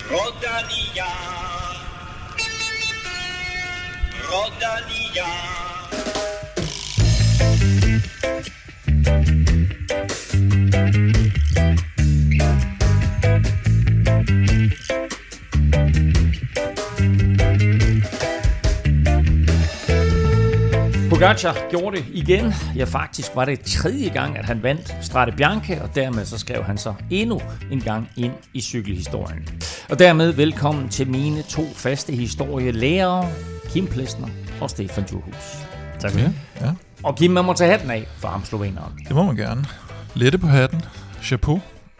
Rodalia. Rodalia. Pogačar gjorde det igen. Ja, faktisk var det 3. gang, at han vandt Strade Bianche, og dermed så skrev han så endnu en gang ind i cykelhistorien. Og dermed velkommen til mine 2 faste historielærere, Kim Plesner og Stefan Djurhus. Tak for det. Ja. Og Kim, man må tage hatten af for ham, sloveneren. Det må man gerne. Lette på hatten. Chapeau.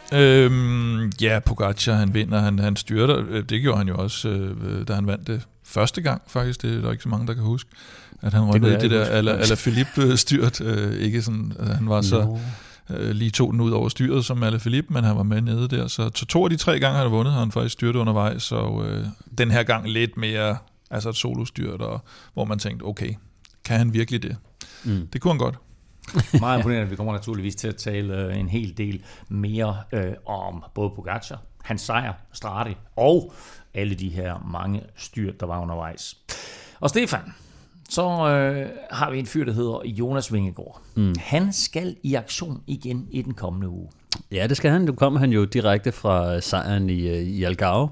Ja, Pogačar, han vinder, han styrter. Det gjorde han jo også, da han vandt det første gang, faktisk. Det er der ikke så mange, der kan huske. At han røg ned i det der Alaphilippe styrt. Ikke sådan, at han var så lige tog den ud over styret som Alaphilippe, men han var med nede der. Så 2 af de 3 gange, han har vundet, har han faktisk styrtet undervejs. Så den her gang lidt mere, altså et solostyrt, hvor man tænkte, okay, kan han virkelig det? Det kunne han godt. Meget imponerende. Vi kommer naturligvis til at tale en hel del mere om både Pogačar, hans sejr, Strade og alle de her mange styrt, der var undervejs. Og Stefan, så har vi en fyr, der hedder Jonas Vingegaard. Han skal i aktion igen i den kommende uge. Ja, det skal han. Nu kommer han jo direkte fra sejren i Algarve.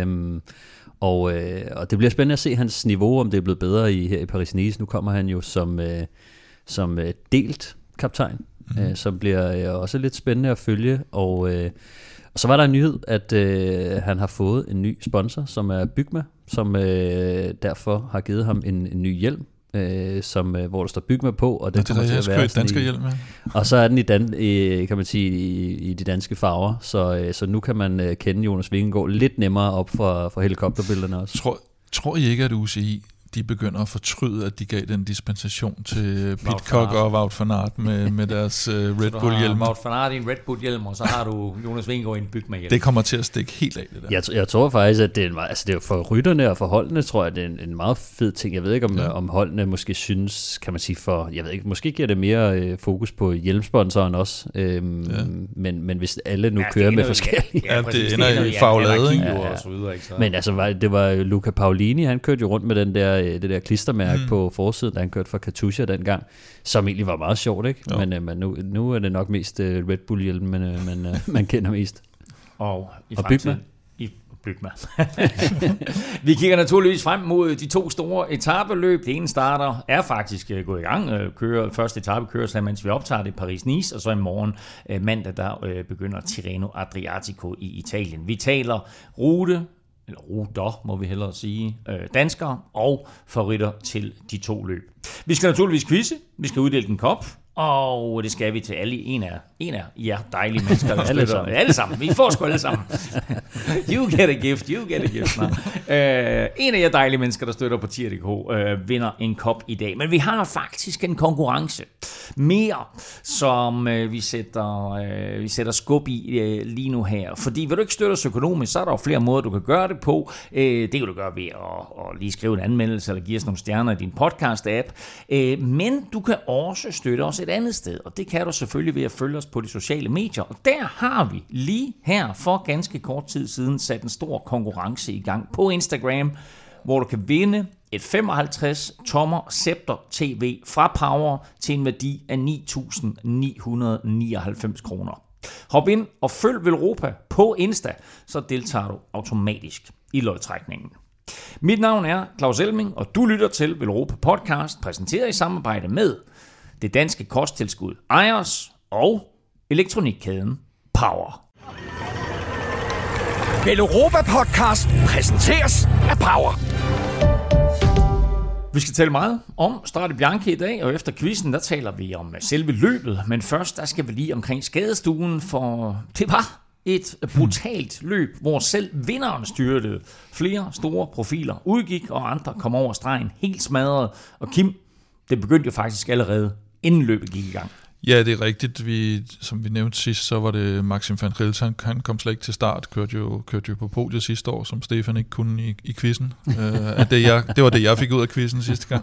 Og det bliver spændende at se hans niveau, om det er blevet bedre her i Paris-Nice. Nu kommer han jo som delt kaptajn, som bliver også lidt spændende at følge. Og så var der en nyhed, at han har fået en ny sponsor, som er Bygma, som derfor har givet ham en ny hjelm, hvor der står Bygma på, og den kommer til at være danske hjelm, ja. Og så er den kan man sige i de danske farver, så nu kan man kende Jonas Vingegaard lidt nemmere op for helikopterbillederne også. Tror I ikke, at UCI de begynder at fortryde, at de gav den dispensation til Pidcock og Wout van Aert med deres Red Bull-hjelm? Wout van Aert i en Red Bull-hjelm, og så har du Jonas Vingegaard i en Bygma-hjelm. Det kommer til at stikke helt af, det der. Jeg tror faktisk, at det er for rytterne og for holdene, tror jeg, det er en meget fed ting. Jeg ved ikke, om holdene måske synes, kan man sige, jeg ved ikke, måske giver det mere fokus på hjelmsponsoren også. Men hvis alle nu kører med forskellige... Ja, det ender i faglade, ikke? Men altså, det var Luca Paolini, han kørte jo rundt med det der klistermærke på forsiden, da han kørte for Katusha dengang, som egentlig var meget sjovt, ikke? Men nu er det nok mest Red Bull-hjelmen, man kender mest. Og Bygma. Vi kigger naturligvis frem mod de 2 store etapeløb. Det ene starter er faktisk gået i gang. Første etape kører, mens vi optager det Paris-Nice, og så i morgen mandag, der begynder Tirreno Adriatico i Italien. Vi taler ruter, må vi hellere sige, danskere og favoritter til de 2 løb. Vi skal naturligvis quizze, vi skal uddele en kop, og det skal vi til en af jer dejlige mennesker, der støtter. Alle sammen. Vi får sgu alle sammen. You get a gift. En af jer dejlige mennesker, der støtter på Tier.dk, vinder en kop i dag. Men vi har faktisk en konkurrence mere, som vi sætter skub i lige nu her. Fordi vil du ikke støtte os økonomisk, så er der jo flere måder, du kan gøre det på. Det kan du gøre ved at lige skrive en anmeldelse, eller give os nogle stjerner i din podcast-app. Men du kan også støtte os et andet sted, og det kan du selvfølgelig ved at følge os på de sociale medier. Og der har vi lige her for ganske kort tid siden sat en stor konkurrence i gang på Instagram, hvor du kan vinde et 55-tommer Scepter TV fra Power til en værdi af 9.999 kroner. Hop ind og følg Velropa på Insta, så deltager du automatisk i lodtrækningen. Mit navn er Claus Elming, og du lytter til Velropa Podcast, præsenteret i samarbejde med det danske kosttilskud Ejers og elektronikkæden Power. Velropa Podcast præsenteres af Power. Vi skal tale meget om Strade Bianche i dag, og efter quizzen, der taler vi om selve løbet. Men først, der skal vi lige omkring skadestuen, for det var et brutalt løb, hvor selv vinderen styrtede. Flere store profiler udgik, og andre kom over stregen helt smadret. Og Kim, det begyndte jo faktisk allerede, inden løbet gik i gang. Ja, det er rigtigt. Som vi nævnte sidst, så var det Maxim van Gils. Han kom slet ikke til start, kørte jo på podiet sidste år, som Stefan ikke kunne i quizzen. Det var det, jeg fik ud af quizzen sidste gang.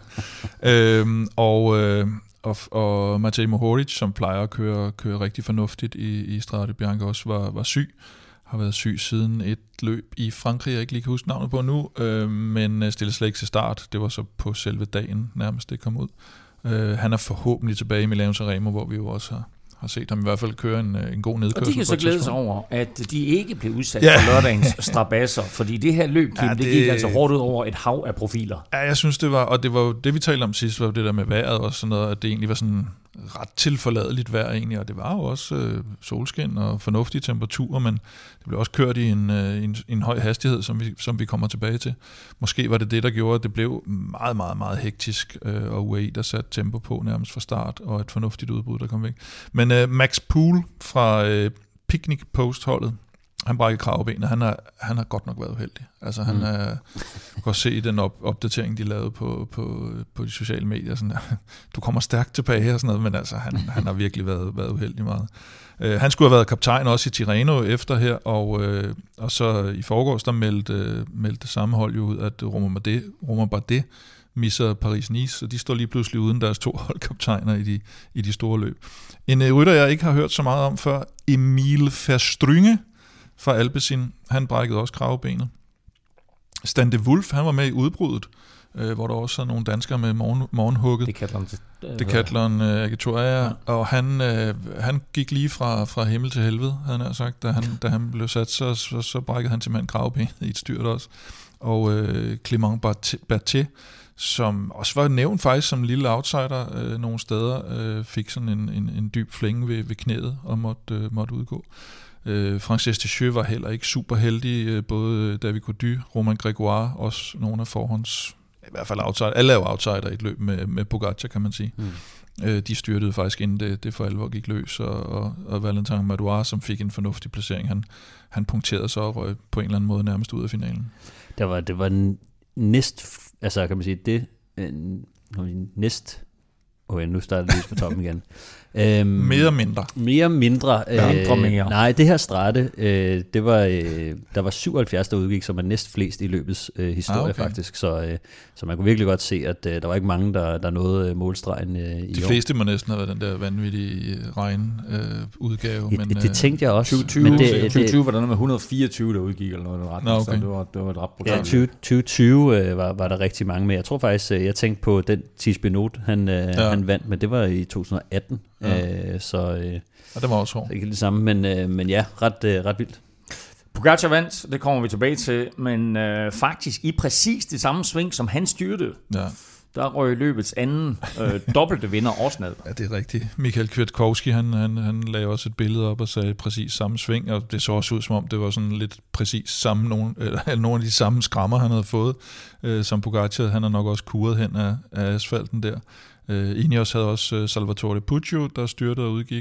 Og Matej Mohoric, som plejer at køre rigtig fornuftigt i Strade Bianche, også var syg. har været syg siden et løb i Frankrig, jeg ikke lige kan huske navnet på nu, men stillede slet ikke til start. Det var så på selve dagen nærmest, det kom ud. Han er forhåbentlig tilbage i Milano-Sanremo, hvor vi jo også har set ham i hvert fald køre en god nedkørsel. Og de kan så glæde sig over, at de ikke blev udsat for lørdagens strabasser, fordi det her løb, Kim, det gik altså hårdt ud over et hav af profiler. Ja, jeg synes det var, og det var jo det, vi talte om sidst, var jo det der med vejret og sådan noget, at det egentlig var sådan ret tilforladeligt vejr egentlig, og det var jo også solskin og fornuftige temperaturer, men det blev også kørt i en høj hastighed, som vi kommer tilbage til. Måske var det, der gjorde, at det blev meget, meget, meget hektisk, og UAE, der satte tempo på nærmest fra start, og et fornuftigt udbrud, der kom væk. Men Max Poole fra Picnic Post-holdet, han brækkede kravebenet. Han har godt nok været uheldig. Altså han kan se i den opdatering, de lavede på de sociale medier, sådan der, du kommer stærkt tilbage og sådan noget, men altså han har virkelig været uheldig meget. Han skulle have været kaptajn også i Tirreno efter her, og så i forgårs, der meldte det samme hold jo ud, at Romain Bardet misser Paris-Nice, så de står lige pludselig uden deres 2 holdkaptajner i de store løb. En rytter, jeg ikke har hørt så meget om før, Emil Verstrynge fra Alpecin, han brækkede også kravebenet. Stan de Wolf, han var med i udbruddet, hvor der også er nogle danskere med morgenhugget. Decathlon Agitoria, og han gik lige fra himmel til helvede, havde han sagt, da han blev sat, så brækkede han simpelthen kravebenet i et styrt også. Og Clément Berthet, som også var nævnt faktisk som en lille outsider nogle steder, fik sådan en dyb flænge ved knæet og måtte udgå. Frances Deschamps var heller ikke super heldig, både David Gaudu, Romain Grégoire, også nogle af forhånds, i hvert fald outsider, alle er jo outsider i et løb med Pogacar, kan man sige. De styrtede faktisk, inden det for alvor gik løs, og Valentin Madouas, som fik en fornuftig placering, han punkterede så og røg på en eller anden måde nærmest ud af finalen. Det var den altså kan man sige, nu starter det lige på toppen igen. Mere mindre. Nej, det her strate, der var 77, der udgik, som er næst flest i løbets historie faktisk. Så man kunne virkelig godt se, at der var ikke mange, der nåede målstregen i de fleste må næsten have været den der vanvittige regn-udgave. Det tænkte jeg også. 2020 var der noget med 124, der udgik, eller noget ret. Okay. Så det var et ret program. Ja, 2020 var der rigtig mange med. Jeg tror faktisk, jeg tænkte på den Thies Benoît, han vandt, men det var i 2018. Og det var også hårdt. Ikke det samme, men ja, ret vildt. Pogacar vandt, det kommer vi tilbage til, men faktisk i præcis det samme sving, som han styrte, der røg løbets anden dobbelte vinder også ned. Ja, det er rigtigt. Michael Kwiatkowski, han lagde også et billede op og sagde præcis samme sving, og det så også ud, som om det var sådan lidt præcis samme, nogle af de samme skrammer, han havde fået, som Pogacar. Han har nok også kuret hen af asfalten der. Ineos havde også Salvatore Puccio, der styrtede og udgik.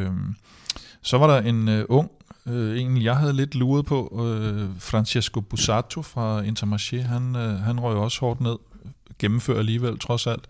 Så var der en ung, en jeg havde lidt luret på, Francesco Bussato fra Intermarché. Han røg også hårdt ned, gennemfører alligevel trods alt.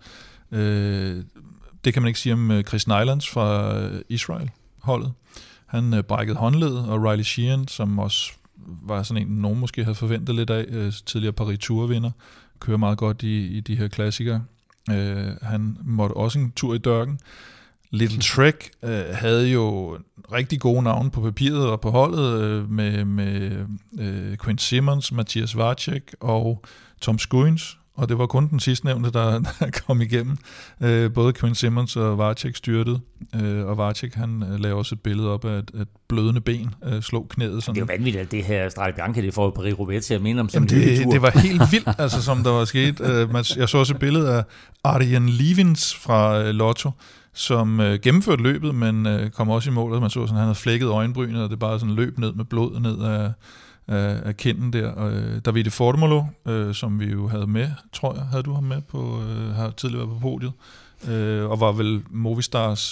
Det kan man ikke sige om Chris Nylands fra Israel-holdet. Han brækkede håndledet, og Riley Sheehan, som også var sådan en, nogen måske havde forventet lidt af, tidligere Paris-Tour-vinder, kører meget godt i de her klassikere. Han måtte også en tur i dørken. Little Trek havde jo rigtig gode navne på papiret og på holdet med Quinn Simmons, Mathias Vacek og Tom Skuins, og det var kun den sidstnævnte, der kom igennem. Både Quinn Simmons og Vacek styrtede, og Vacek han lavede også et billede op af et blødende ben, slog knæet sådan. Det er jo vanvittigt, at det her Strade Bianche, det får Paris-Roubaix til at minde om sådan en tur. Det var helt vildt, altså som der var sket. Jeg så også et billede af Arjen Lievins fra Lotto, som gennemførte løbet, men kom også i målet. Man så sådan, han havde flækket øjenbrynet, og det bare sådan løb ned med blod ned af kinden der. Og Davide Formolo, som vi jo havde med, tror jeg, havde du ham med på, har tidligere været på podiet, og var vel Movistars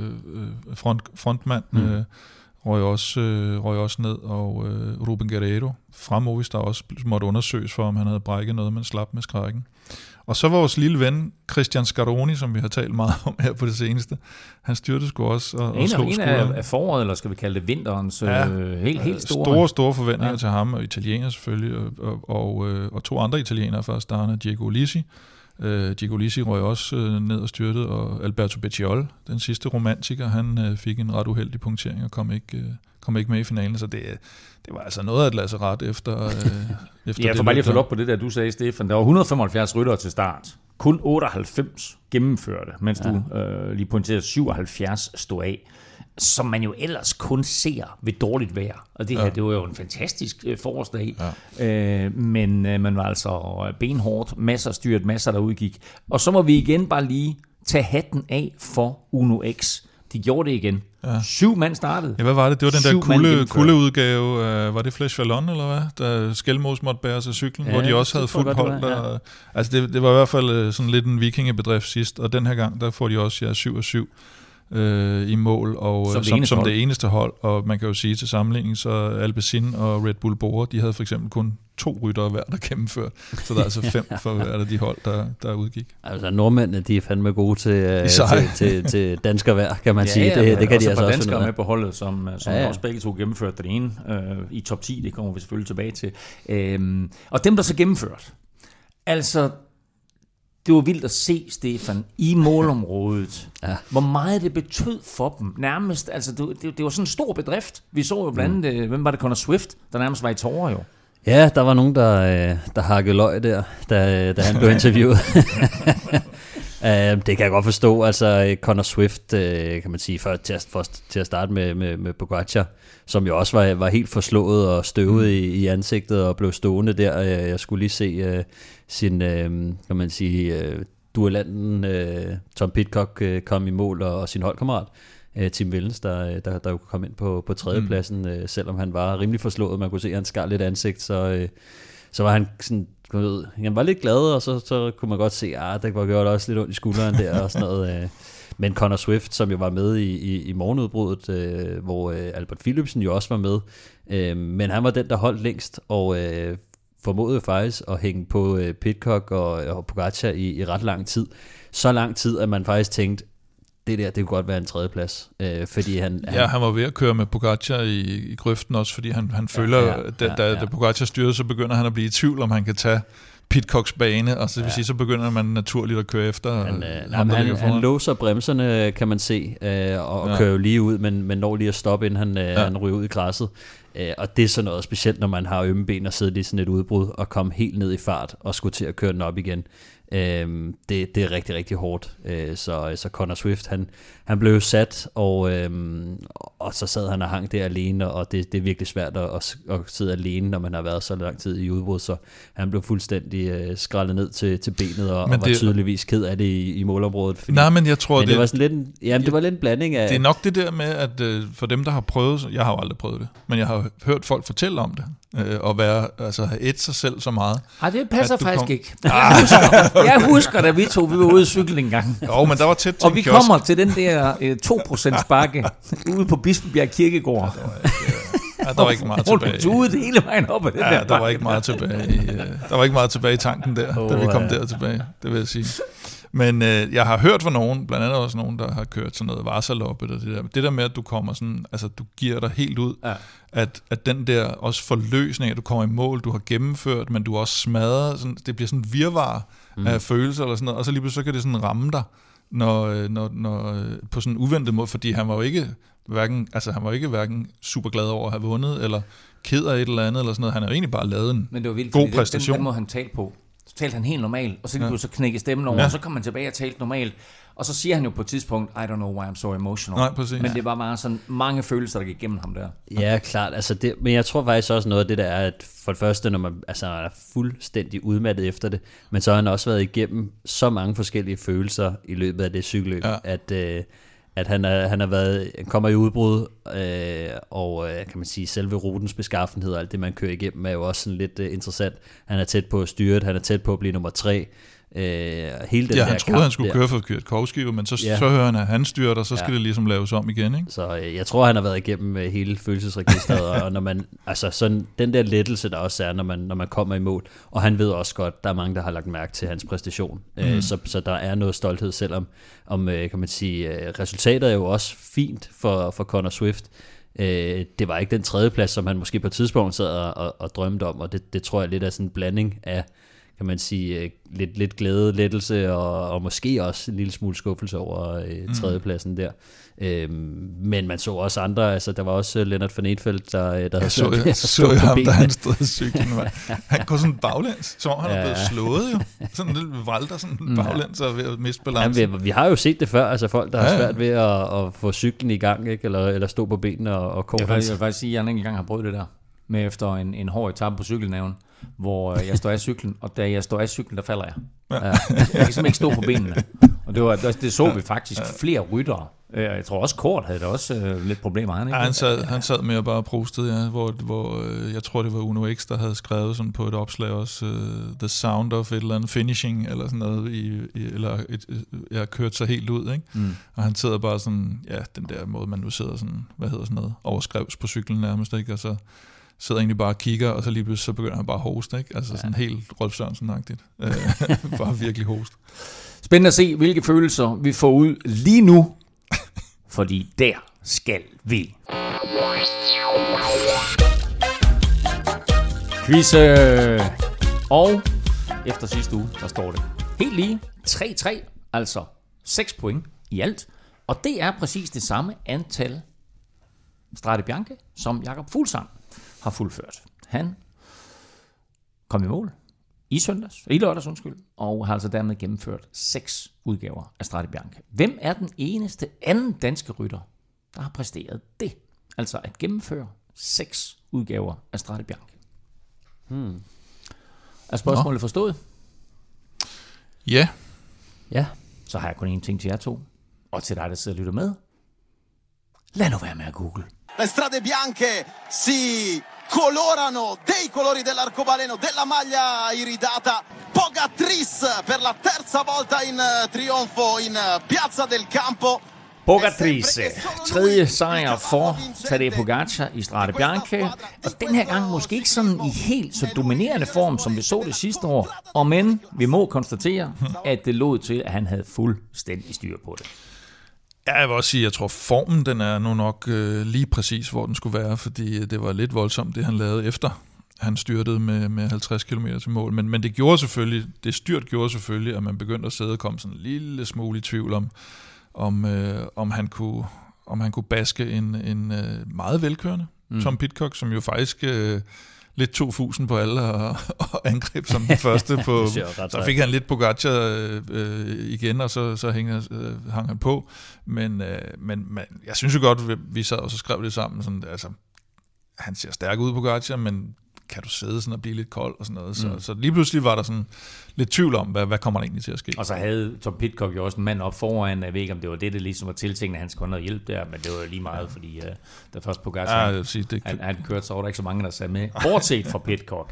frontmand, røg også ned, og Ruben Guerrero fra Movistar også måtte undersøges for, om han havde brækket noget, men slap med skrækken. Og så vores lille ven, Christian Scaroni, som vi har talt meget om her på det seneste, han styrte sgu også og slog skulderen. En af foråret, eller skal vi kalde det vinterens, helt store forventninger til ham, og italiener selvfølgelig, og 2 andre italienere først, der er Diego Ulissi. Diego Ulissi røg også ned og styrtede, og Alberto Becciol, den sidste romantiker, han fik en ret uheldig punktering og kom kom ikke med i finalen, så det var altså noget af et lasseret efter ja, for bare lige at følge op på det der, du sagde, Stefan. Der var 175 ryttere til start. Kun 98 gennemførte, mens du lige pointerede 77 stod af, som man jo ellers kun ser ved dårligt vejr. Og det her, det var jo en fantastisk forårsdag. Ja. Men man var altså benhårdt, masser styrt, masser der udgik. Og så må vi igen bare lige tage hatten af for Uno X. De gjorde det igen. Ja. 7 mand startede. Ja, hvad var det? Det var den der kuldeudgave. Var det Flesh Vallon, eller hvad? Da Skelmos måtte bære sig cyklen, hvor de også havde fuldt hold. Ja. Altså, det var i hvert fald sådan lidt en vikingebedrift sidst, og den her gang, der får de også 7-7 i mål, og som det eneste hold. Og man kan jo sige til sammenligning, så Alpecin og Red Bull Bora, de havde for eksempel kun 2 ryttere hver, der gennemført. Så der er altså 5 for hver af de hold, der udgik. Altså nordmændene, de er fandme gode til danskervejr, kan man sige. Det kan de altså også danskere med på holdet, som også begge to gennemførte. Den ene i top 10, det kommer vi selvfølgelig tilbage til. Og dem, der så gennemført. Altså, det var vildt at se, Stefan, i målområdet, hvor meget det betød for dem. Nærmest, altså det var sådan en stor bedrift. Vi så jo blandt andet, hvem var det, Conor Swift, der nærmest var i tårer jo. Ja, der var nogen, der hakkede løg der, da han blev interviewet. Det kan jeg godt forstå. Altså, Conor Swift, kan man sige, til at starte med Pogačar, som jo også var helt forslået og støvet i ansigtet og blev stående der. Jeg skulle lige se sin, kan man sige, duellanten Tom Pidcock kom i mål, og sin holdkammerat Tim Wellens, der jo kom ind på tredjepladsen, selvom han var rimelig forslået. Man kunne se, at han skar lidt ansigt, så var han sådan, han var lidt glad, og så kunne man godt se, det var gjort også lidt ondt i skulderen der og sådan noget. Men Conor Swift, som jo var med i morgenudbruddet, hvor Albert Philipsen jo også var med, men han var den, der holdt længst, og formåede faktisk at hænge på Pidcock og Pogačar i ret lang tid. Så lang tid, at man faktisk tænkte, det kunne godt være en tredjeplads, fordi han var ved at køre med Pogačar i grøften også, fordi han føler, da Pogačar styrede, så begynder han at blive i tvivl, om han kan tage Pidcocks bane, og så vil sige, så begynder man naturligt at køre efter. Han låser bremserne, kan man se, og kører jo lige ud, men når lige at stoppe, inden han ryger ud i græsset. Og det er sådan noget specielt, når man har ømme ben og sidder i sådan et udbrud, og komme helt ned i fart, og skulle til at køre den op igen. Det er rigtig, rigtig hårdt. Så Conor Swift, han blev sat, og så sad han og hang der alene, og det er virkelig svært at sidde alene, når man har været så lang tid i udbrud, så han blev fuldstændig skrællet ned til benet, og var tydeligvis ked af det i målområdet. Nej, men jeg tror, det var sådan lidt det var lidt en blanding af... Det er nok det der med, at for dem, der har prøvet, jeg har jo aldrig prøvet det, men jeg har hørt folk fortælle om det, og have et sig selv så meget. Nej, det passer faktisk ikke. Jeg husker, da vi var ude at cykle en gang. Jo, men der var tæt til og vi kommer til den der 2% bakke ude på Bispebjerg Kirkegård. Der var ikke meget tilbage. Du tude hele vejen op ad den der der var ikke meget tilbage. Der var ikke meget tilbage i tanken der, da vi kom der tilbage, det vil jeg sige. Men jeg har hørt fra nogen, blandt andet også nogen, der har kørt sådan noget Vasaloppet og det der med, at du kommer sådan, altså du giver dig helt ud, at den der også forløsning, at du kommer i mål, du har gennemført, men du er også smadret, sådan, det bliver sådan en virvar af følelser eller sådan noget, og så lige pludselig så kan det sådan ramme dig, når på sådan en uventet måde, fordi han var jo ikke hverken super glad over at have vundet, eller ked af et eller andet, eller sådan noget. Han har jo egentlig bare lavet en god præstation. Den må han tale på. Så talte han helt normalt, og så knække stemmen over, og så kom han tilbage og talte normalt. Og så siger han jo på et tidspunkt, I don't know why I'm so emotional. Nej, præcis. Men det var bare sådan mange følelser, der gik igennem ham der. Ja, klart. Altså men jeg tror faktisk også noget af det der er, at for det første, når man er fuldstændig udmattet efter det, men så har han også været igennem så mange forskellige følelser i løbet af det cykelløb, at han kommer i udbrud, og kan man sige, selve rutens beskaffenhed og alt det, man kører igennem, er jo også sådan lidt interessant. Han er tæt på at styre, han er tæt på at blive nummer 3. Hele den han troede, han skulle køre for Kwiatkowski, men så hører han, at han styrer, og så skal det ligesom laves om igen, ikke? Så jeg tror, han har været igennem hele følelsesregistret, og når man, altså sådan, den der lettelse, der også er, når man kommer i mål, og han ved også godt, der er mange, der har lagt mærke til hans præstation, så der er noget stolthed, selvom kan man sige, resultatet er jo også fint for Conor Swift. Det var ikke den tredjeplads, som han måske på et tidspunkt sad og drømte om, og det tror jeg lidt er sådan en blanding af, kan man sige, lidt glæde, lettelse, og måske også en lille smule skuffelse over tredjepladsen der. Men man så også andre, altså der var også Lennart van Eetfeldt, der havde så jeg ham, da han stod i cyklen. Han går sådan baglæns, så han er blevet slået jo. Sådan lidt vralter sådan baglæns og ved at miste balancen. Ja, vi har jo set det før, altså folk, der har svært ved at få cyklen i gang, ikke? Eller stå på benene og kort. Jeg vil faktisk sige, at jeg ikke engang har prøvet det der med efter en hård etape på cykelnæven, hvor jeg står af cyklen, og da jeg står af cyklen, der falder jeg. Jeg kan simpelthen ikke stå på benene. Og det så vi faktisk flere ryttere. Jeg tror også Kort havde det også lidt problemer. Han sad med at bare prustede, hvor jeg tror det var Uno X, der havde skrevet sådan på et opslag også the sound of et eller andet finishing eller sådan noget, jeg kørt sig helt ud, ikke? Og han sidder bare sådan, den der måde man nu sidder sådan, hvad hedder sådan noget, overskrevs på cyklen nærmest, ikke? Og så sidder egentlig bare og kigger, og så lige pludselig så begynder han bare at hoste, ikke? Altså sådan helt Rolf Sørensen-agtigt. Bare virkelig host. Spændende at se, hvilke følelser vi får ud lige nu, fordi der skal vi. Quiz. Og efter sidste uge, der står det helt lige 3-3, altså 6 point i alt. Og det er præcis det samme antal Strade Bianche, som Jakob Fuglsang har fuldført. Han kom i mål i lørdags, og har altså dermed gennemført 6 udgaver af Strade Bianche. Hvem er den eneste anden danske rytter, der har præsteret det? Altså at gennemføre 6 udgaver af Strade Bianche. Er spørgsmålet forstået? Ja. Ja. Så har jeg kun én ting til jer to, og til dig, der sidder og lytter med. Lad nu være med at google. Le Strade Bianche si colorano dei colori dell'arcobaleno, della maglia iridata. Pogatriz per la terza volta in trionfo in Piazza del Campo. Pogatriz, tredje sejr for Tadej Pogačar i Strade Bianche, og den her gang måske ikke sådan i helt så dominerende form, som vi så det sidste år, og men vi må konstatere, at det lod til, at han havde fuldstændig styr på det. Ja, jeg vil også sige, at jeg tror, formen den er nu nok lige præcis, hvor den skulle være, fordi det var lidt voldsomt, det han lavede efter. Han styrtede med 50 km til mål, men det gjorde selvfølgelig, at man begyndte at sidde og komme sådan en lille smule i tvivl om han kunne baske en meget velkørende Tom Pidcock, som jo faktisk lidt tog fusen på alle og angreb som den første på. Så fik han lidt Pogačar igen, og så hang han på. Men jeg synes jo godt, vi sad og så skrev det sammen. Sådan, altså, han ser stærk ud, Pogačar, men kan du sidde sådan og blive lidt kold og sådan noget. Så lige pludselig var der sådan lidt tvivl om, hvad kommer der egentlig til at ske. Og så havde Tom Pidcock jo også en mand op foran. Jeg ved ikke, om det var det ligesom var tiltænkt, at han skulle have noget hjælp der, men det var lige meget, fordi der først Pogačar, han kørte, så var der ikke så mange, der sad med, bortset fra Pidcock.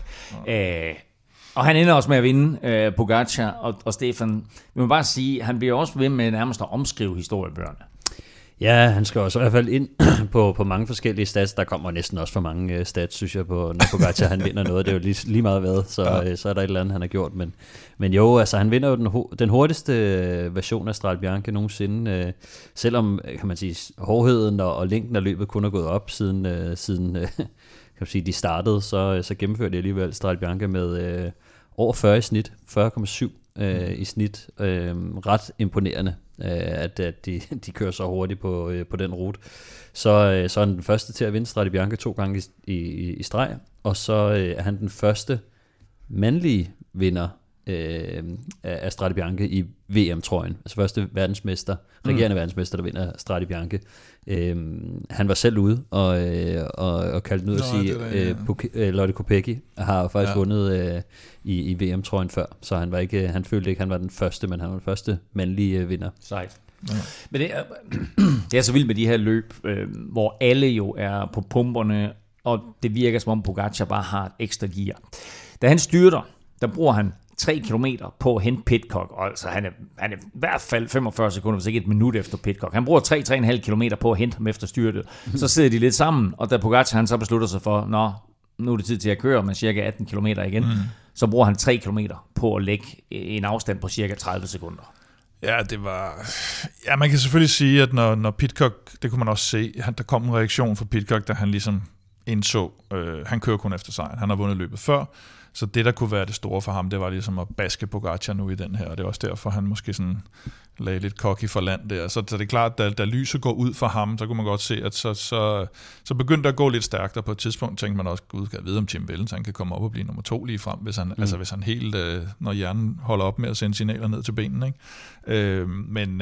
Og han ender også med at vinde Pogačar, og Stefan, vi må bare sige, han bliver også ved med nærmest at omskrive historiebøgerne. Ja, han skal også i hvert fald ind på mange forskellige stats. Der kommer næsten også for mange stats, synes jeg, når Pogačar han vinder noget. Det er jo lige meget hvad, så er der et eller andet, han har gjort. Men jo, altså han vinder jo den hurtigste version af Strade Bianche nogensinde. Selvom, kan man sige, hårdheden og længden af løbet kun er gået op siden kan man sige, de startede, så gennemførte de alligevel Strade Bianche med over 40 i snit, 40,7 i snit. Ret imponerende, at de kører så hurtigt på den rute. Så er han den første til at vinde Strade Bianche 2 gange i streg, og så er han den første mandlige vinder af Strade Bianche i VM-trøjen. Altså første verdensmester, regerende verdensmester, der vinder Strade Bianche. Han var selv ude og kaldte den ud at sige, Lotte Kopecky har faktisk vundet i VM-trøjen før, så han følte ikke, han var den første, men han var den første mandlige vinder. Sejt. Ja. Men det er så vildt med de her løb, hvor alle jo er på pumperne, og det virker som om Pogačar bare har et ekstra gear. Da han styrter, der bruger han 3 kilometer på at hente Pidcock, og altså han er i hvert fald 45 sekunder, hvis ikke et minut efter Pidcock. Han bruger 3,5 kilometer på at hente ham efter styrtet. Så sidder de lidt sammen, og da Pogačar han så beslutter sig for, nu er det tid til at køre med cirka 18 kilometer igen, så bruger han 3 kilometer på at lægge en afstand på cirka 30 sekunder. Ja, det var... Ja, man kan selvfølgelig sige, at når Pidcock, det kunne man også se, der kom en reaktion fra Pidcock, da han ligesom indså, han kører kun efter sejren. Han har vundet løbet før, så det, der kunne være det store for ham, det var ligesom at baske Pogačar nu i den her, og det er også derfor, han måske sådan lagde lidt cocky for land der. Så det er klart, da lyset går ud for ham, så kunne man godt se, at så begyndte det at gå lidt stærkt, og på et tidspunkt tænkte man også, gud, kan jeg vide om Tim Wellens, han kan komme op og blive nummer 2 lige frem, hvis han helt, når hjernen holder op med at sende signaler ned til benene, ikke? Men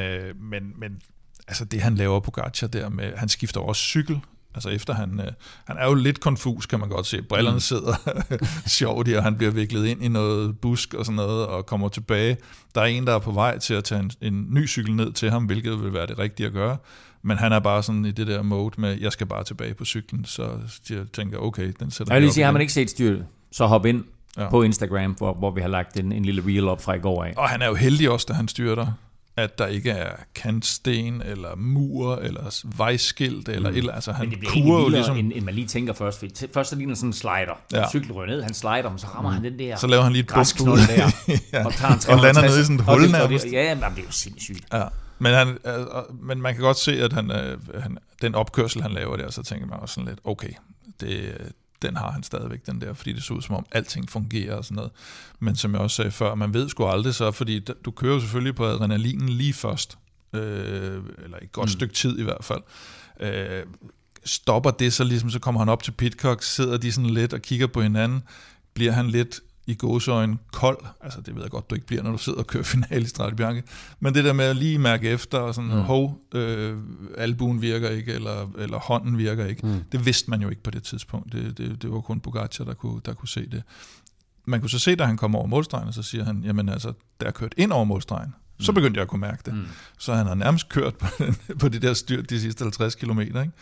altså det, han laver Pogačar der med, han skifter også cykel. Altså efter han er jo lidt konfus, kan man godt se. Brillerne sidder sjovt i, og han bliver viklet ind i noget busk og sådan noget, og kommer tilbage. Der er en, der er på vej til at tage en ny cykel ned til ham, hvilket vil være det rigtige at gøre. Men han er bare sådan i det der mode med, jeg skal bare tilbage på cyklen, så jeg tænker, okay, den sætter jeg vil lige sige, har man ikke set styret, så hop ind på Instagram, hvor vi har lagt en lille reel op fra i går af. Og han er jo heldig også, da han styrter, at der ikke er kantsten, eller mur, eller vejskilt, eller et eller altså han kurer jo ligesom... end man lige tænker først. For først så ligner sådan en slider. Ja. Cyklen rører ned, han slider, men så rammer han den der... Så laver han lige et bump ud der, og tager en og lander nede i sådan et hul nærmest. Ja, men det er jo sindssygt. Ja. Men man kan godt se, at den opkørsel, han laver der, så tænker man også sådan lidt, okay, den har han stadigvæk, den der, fordi det ser ud som om alting fungerer og sådan noget. Men som jeg også sagde før, man ved sgu aldrig så, fordi du kører jo selvfølgelig på adrenalinen lige først, eller et godt stykke tid i hvert fald. Stopper det, så ligesom så kommer han op til Pidcock, sidder de sådan lidt og kigger på hinanden, bliver han lidt i gåseøjne kold, altså det ved jeg godt, du ikke bliver, når du sidder og kører finale i Strade Bianche, men det der med at lige mærke efter, og sådan, albuen virker ikke, eller hånden virker ikke, det vidste man jo ikke på det tidspunkt, det var kun Pogačar, der kunne se det. Man kunne så se, da han kom over målstregen, og så siger han, jamen altså, da jeg kørte ind over målstregen, så begyndte jeg at kunne mærke det. Så han har nærmest kørt på det der styrt de sidste 50 kilometer, ikke?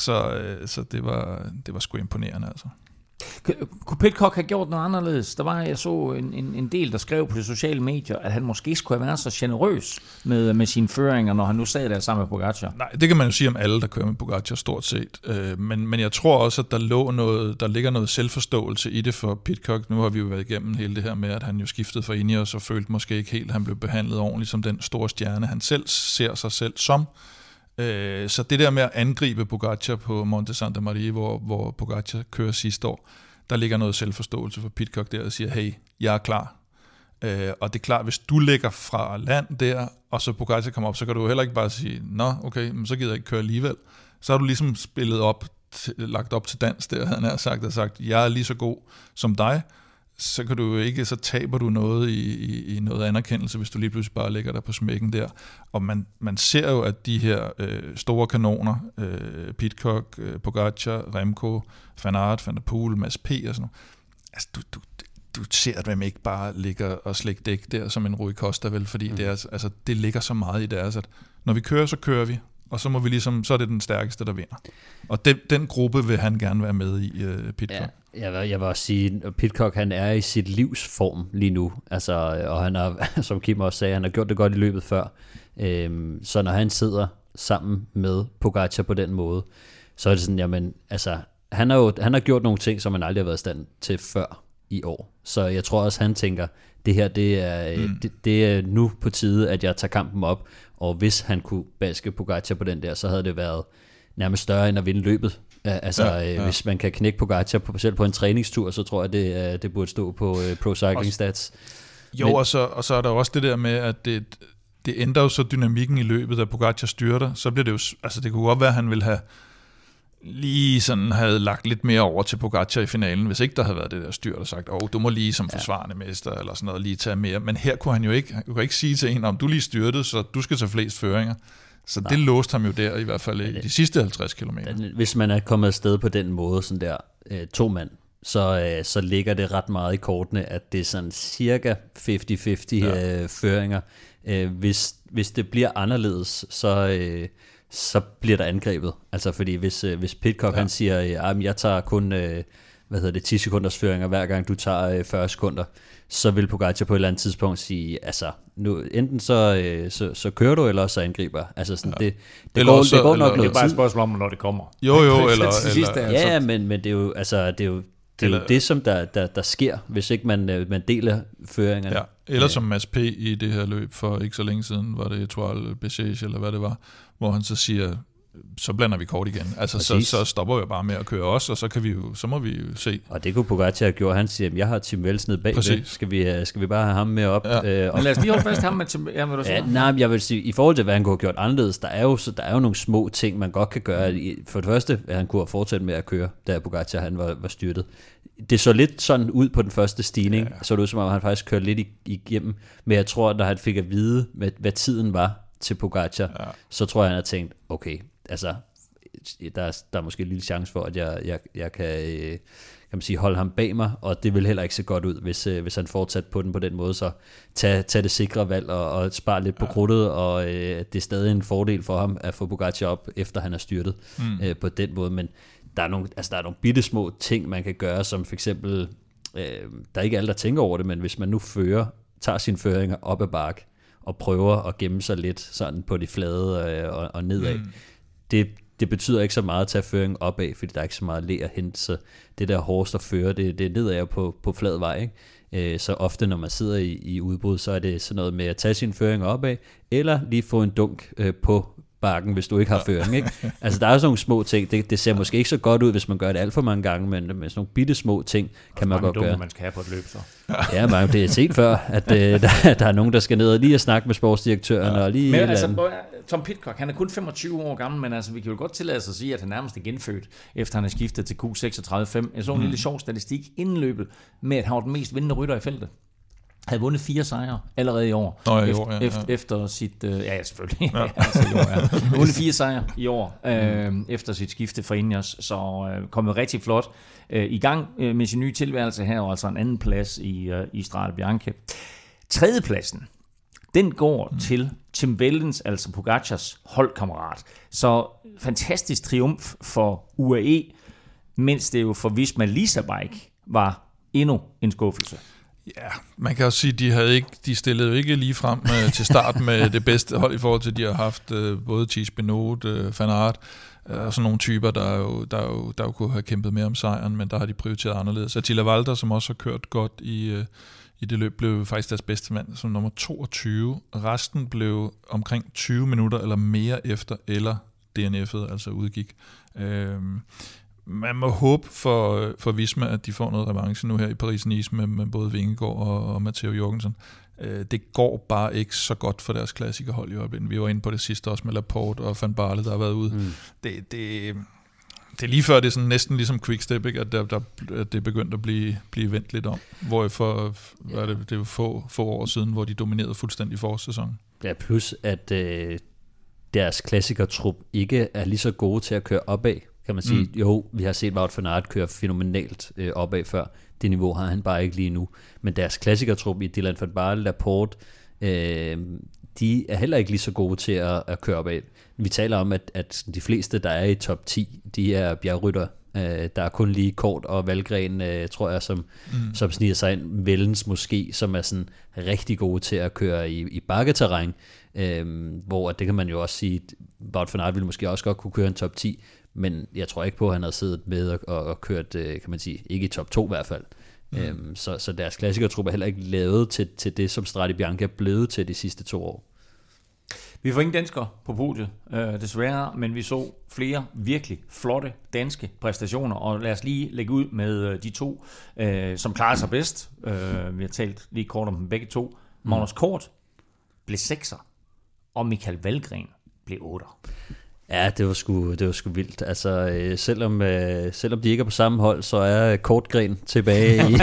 Så det var sgu imponerende, altså. Kunne Pidcock have gjort noget anderledes? Jeg så en del, der skrev på de sociale medier, at han måske skulle have været så generøs med sine føringer, når han nu sad der sammen med Pogačar. Nej, det kan man jo sige om alle, der kører med Pogačar stort set. Men jeg tror også, at der ligger noget selvforståelse i det for Pidcock. Nu har vi jo været igennem hele det her med, at han jo skiftede fra Ineos og følte måske ikke helt, at han blev behandlet ordentligt som den store stjerne, han selv ser sig selv som. Så det der med at angribe Pogačar på Monte Santa Maria, hvor Pogačar kører sidste år, der ligger noget selvforståelse for Pidcock der og siger, hey, jeg er klar. Og det er klart, hvis du ligger fra land der, og så Pogačar kommer op, så kan du heller ikke bare sige, nå, okay, men så gider jeg ikke køre alligevel. Så har du ligesom lagt op til dans der, han har sagt, jeg er lige så god som dig, så kan du ikke, så taber du noget i noget anerkendelse, hvis du lige pludselig bare lægger dig på smækken der. Og man ser jo, at de her store kanoner, Pidcock, Pogačar, Remco, Van Aert, Van der Poel, Mads P. og sådan noget, altså du ser, at man ikke bare ligger og slækker dæk der som en Rui Costa, vel, fordi det ligger så meget i deres, at når vi kører, så kører vi. Og så må vi ligesom, så er det den stærkeste, der vinder. Og den gruppe vil han gerne være med i, Pidcock. Ja, jeg vil også sige, at Pidcock, han er i sit livs form lige nu. Altså, og han har, som Kim også sagde, han har gjort det godt i løbet før. Så når han sidder sammen med Pogačar på den måde, så er det sådan, jamen, altså, han har gjort nogle ting, som han aldrig har været i stand til før i år. Så jeg tror også, han tænker, det her, det er nu på tide, at jeg tager kampen op. Og hvis han kunne baske Pogačar på den der, så havde det været nærmest større end at vinde løbet. Hvis man kan knække Pogačar selv på en træningstur, så tror jeg, det burde stå på Pro Cycling Stats. Jo, men, og så er der også det der med, at det ændrer jo så dynamikken i løbet, da Pogačar styrter. Så bliver det jo, altså det kunne godt være, at han ville have lige sådan havde lagt lidt mere over til Pogačar i finalen, hvis ikke der havde været det der styrt og sagt, du må lige som forsvarende mester, eller sådan noget, lige tage mere. Men her kunne han jo ikke, sige til en, om du lige styrtede, så du skal tage flest føringer. Så det låste ham jo der, i hvert fald i de sidste 50 kilometer. Hvis man er kommet afsted på den måde, sådan der 2 mand, så ligger det ret meget i kortene, at det er sådan cirka 50-50 føringer. Hvis det bliver anderledes, så bliver der angrebet. Altså fordi hvis Pidcock han siger, jeg tager kun 10 sekunders føringer hver gang du tager 40 sekunder, så vil Pogačar på et eller andet tidspunkt sige, altså nu enten så kører du, eller så angriber. Altså sådan, det går nok noget tid. Det er bare et spørgsmål om, når det kommer. Jo, eller men det er jo altså det er jo det, som der sker, hvis ikke man deler føringerne. Ja. Eller som Mads P. i det her løb for ikke så længe siden, var det Etoile Bessèges, eller hvad det var, hvor han så siger, så blander vi kort igen. Altså, så stopper vi bare med at køre os, og så må vi jo se. Og det kunne Pogacar have gjort. Han siger, jeg har Tim Wels nede bagved. Skal vi bare have ham med op? Ja. Men lad os lige holde fast ham med Tim. Jeg vil sige, i forhold til, hvad han kunne have gjort anderledes, der er jo nogle små ting, man godt kan gøre. For det første, at han kunne have fortsat med at køre, da Pogacar han var styrtet. Det så lidt sådan ud på den første stigning, så det ud som om, han faktisk kørte lidt igennem. Men jeg tror, da han fik at vide, hvad tiden var til Pogacar, så tror jeg, han har tænkt, okay, altså, der er måske en lille chance for, at jeg kan man sige, holde ham bag mig, og det vil heller ikke se godt ud, hvis han fortsat på den på den måde, så tag det sikre valg og spare lidt på krudtet, og det er stadig en fordel for ham at få Pogacar op, efter han er styrtet på den måde, men der er nogle bitte små ting, man kan gøre, som for eksempel, der er ikke alle, der tænker over det, men hvis man nu tager sine føringer op ad bakke, og prøver at gemme sig lidt sådan på de flade og nedad, det betyder ikke så meget at tage føringen opad, fordi der er ikke så meget læ at hente, så det der hårdest at føre, det er nedad på flad vej, ikke? Så ofte, når man sidder i udbrud, så er det sådan noget med at tage sin føring opad, eller lige få en dunk på bakken, hvis du ikke har føring, ikke? Altså, der er sådan nogle små ting. Det ser måske ikke så godt ud, hvis man gør det alt for mange gange, men med sådan nogle bitte små ting kan man godt gøre. Man skal have på et løb, så. Ja, men det er set før, at der er nogen, der skal ned og lige snakke med sportsdirektøren. Og lige men altså, Tom Pidcock, han er kun 25 år gammel, men altså, vi kan jo godt tillade os at sige, at han nærmest er genfødt, efter han er skiftet til Q36.5. Jeg så en lille sjov statistik inden løbet, med at han var den mest vindende rytter i feltet. Havde vundet 4 sejre allerede i år. Efter sit... selvfølgelig. Ja. Vundet 4 sejre i år, efter sit skifte fra Ineos. Så kommet rigtig flot i gang med sin nye tilværelse her, og altså en anden plads i Strade Bianche. Tredjepladsen, den går til Tim Wellens, altså Pogacars holdkammerat. Så fantastisk triumf for UAE, mens det jo for Visma Lease Bike var endnu en skuffelse. Ja, man kan også sige, at de stillede jo ikke lige frem til start med det bedste hold i forhold til, de har haft både Thies Benoit, Van Aert og sådan nogle typer, der jo kunne have kæmpet mere om sejren, men der har de prioriteret anderledes. Attila Valder, som også har kørt godt i det løb, blev faktisk deres bedste mand som nummer 22. Resten blev omkring 20 minutter eller mere efter, eller DNF'et, altså udgik. Man må håbe for Visma, at de får noget revanche nu her i Paris-Nice med både Vingegaard og Matteo Jorgensen. Det går bare ikke så godt for deres klassikerhold i øjeblikket. Vi var inde på det sidste også med Laporte og Van Baarle, der har været ude. Det er lige før, det er sådan næsten ligesom Quickstep, ikke? At det er begyndt at blive vendt lidt om. Hvor det er få år siden, hvor de dominerede fuldstændig forårssæsonen. Ja, plus at deres klassikertrup ikke er lige så gode til at køre opad, kan man sige. Jo, vi har set Wout van Aert køre fænomenalt opad før. Det niveau har han bare ikke lige nu. Men deres klassikertrup i Dylan van Baarle, Laporte, de er heller ikke lige så gode til at køre opad. Vi taler om, at de fleste, der er i top 10, de er bjergrytter. Der er kun lige Kort og Valgren, tror jeg, som sniger sig ind. Wellens måske, som er sådan rigtig gode til at køre i bakketerræn. Hvor det kan man jo også sige, Wout van Aert ville måske også godt kunne køre en top 10, men jeg tror ikke på, at han havde siddet med og kørt, kan man sige, ikke i top 2 i hvert fald. Så deres klassikertrup er heller ikke lavet til det, som Strade Bianche er blevet til de sidste 2 år. Vi får ingen danskere på podiet, desværre, men vi så flere virkelig flotte danske præstationer, og lad os lige lægge ud med de 2, som klarer sig bedst. Vi har talt lige kort om dem begge 2. Magnus Kort blev 6'er, og Michael Valgren blev 8'er. Ja, det var sgu vildt. Altså, selvom de ikke er på samme hold, så er Kortgren tilbage i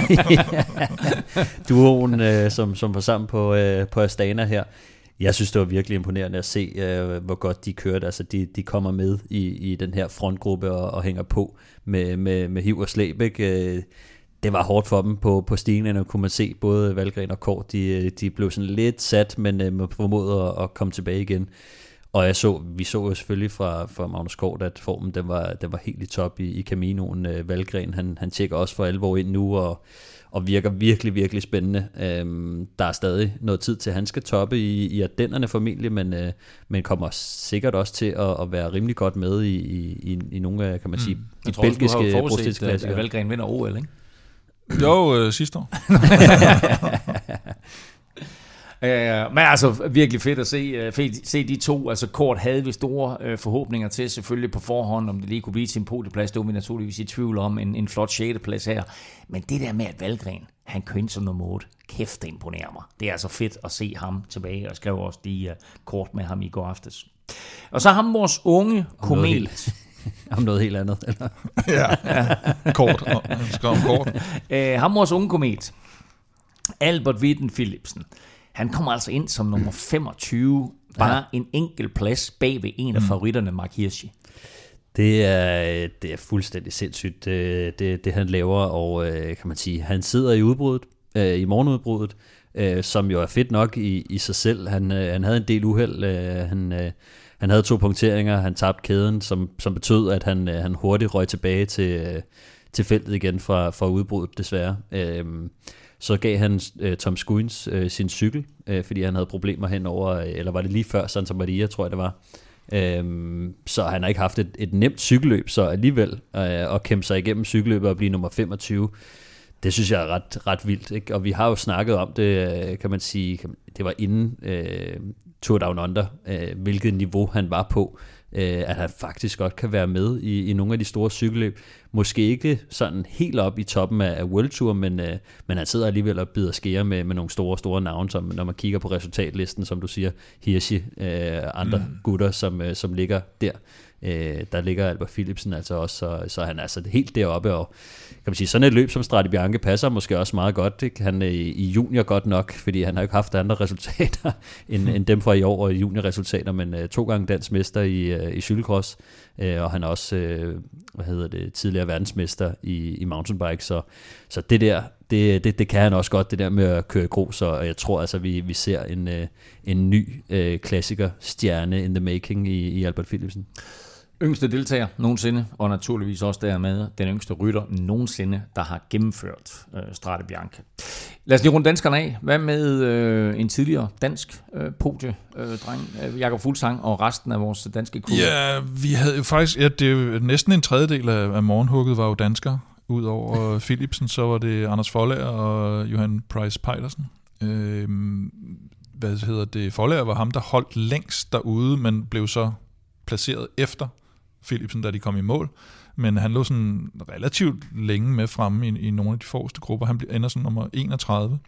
duoen, som var sammen på Astana her. Jeg synes, det var virkelig imponerende at se, hvor godt de kørte. Altså, de kommer med i den her frontgruppe og hænger på med hiv og slæb, ikke? Det var hårdt for dem på stigningerne, kunne man se. Både Valgren og Kort, de blev sådan lidt sat, men formåede at komme tilbage igen. Og vi så jo selvfølgelig fra Magnus Kort, at formen den var helt i top i Caminoen. Valgren, han tjekker også for alvor ind nu, og virker virkelig, virkelig spændende. Der er stadig noget tid til, han skal toppe i Ardennerne formentlig, men kommer sikkert også til at være rimelig godt med i nogle af, kan man sige, de belgiske brostidsklassikere. Valgren vinder OL, ikke? Jo, sidste år. Men altså virkelig fedt at se de to. Altså Kort havde vi store forhåbninger til, selvfølgelig på forhånd, om det lige kunne blive til en podieplads. Det var vi naturligvis i tvivl om, en flot 6. plads her. Men det der med, at Valgren, han kønte som nummer 8, kæft, det imponerer mig. Det er altså fedt at se ham tilbage, og skrev også de kort med ham i går aftes. Og så ham vores unge komet. Om noget helt andet, eller? Ja, kort. Skrev om kort. Ham vores unge komet, Albert Witten Philipsen. Han kommer altså ind som nummer 25, bare en enkelt plads bag ved en af favoritterne, Mark Hirschi. Det er fuldstændig sindssygt, det han laver, og kan man sige, han sidder i udbruddet, i morgenudbruddet, som jo er fedt nok i sig selv. Han havde en del uheld, han havde 2 punkteringer, han tabte kæden, som betød, at han hurtigt røg tilbage til feltet igen fra udbruddet, desværre. Så gav han Tom Skuins sin cykel, fordi han havde problemer henover, eller var det lige før Santa Maria, tror jeg det var. Så han har ikke haft et nemt cykelløb, så alligevel at kæmpe sig igennem cykelløbet og blive nummer 25, det synes jeg er ret vildt, ikke? Og vi har jo snakket om det, kan man sige, det var inden Tour Down Under, hvilket niveau han var på, at han faktisk godt kan være med i nogle af de store cykelløb. Måske ikke sådan helt op i toppen af World Tour, men han sidder alligevel og bider skære med nogle store navne, som når man kigger på resultatlisten, som du siger, Hirschi, andre gutter, som ligger der. Der ligger Albert Philipsen altså også, så han er altså helt deroppe, og kan man sige, sådan et løb som Strade Bianche passer måske også meget godt, ikke? Han er i junior godt nok, fordi han har jo ikke haft andre resultater end dem fra i år, og juniorresultater, men 2 gange dansk mester i cykelcross, og han er også tidligere verdensmester i mountainbike, så det der, det kan han også godt, det der med at køre grus, og jeg tror altså, vi ser en ny klassiker-stjerne in the making i Albert Philipsen. Yngste deltager nogensinde, og naturligvis også dermed den yngste rytter nogensinde, der har gennemført Strade Bianche. Lad os lige runde danskerne af. Hvad med en tidligere dansk podie-dreng, Jakob Fuglsang, og resten af vores danske crew? Ja, vi havde jo faktisk, det er jo næsten en tredjedel af morgenhugget var jo danskere. Udover Philipsen, så var det Anders Foldager og Johan Price Pejlersen. Foldager var ham, der holdt længst derude, men blev så placeret efter Philipsen, da de kom i mål. Men han lå sådan relativt længe med fremme i nogle af de forreste grupper. Han ender som nummer 31.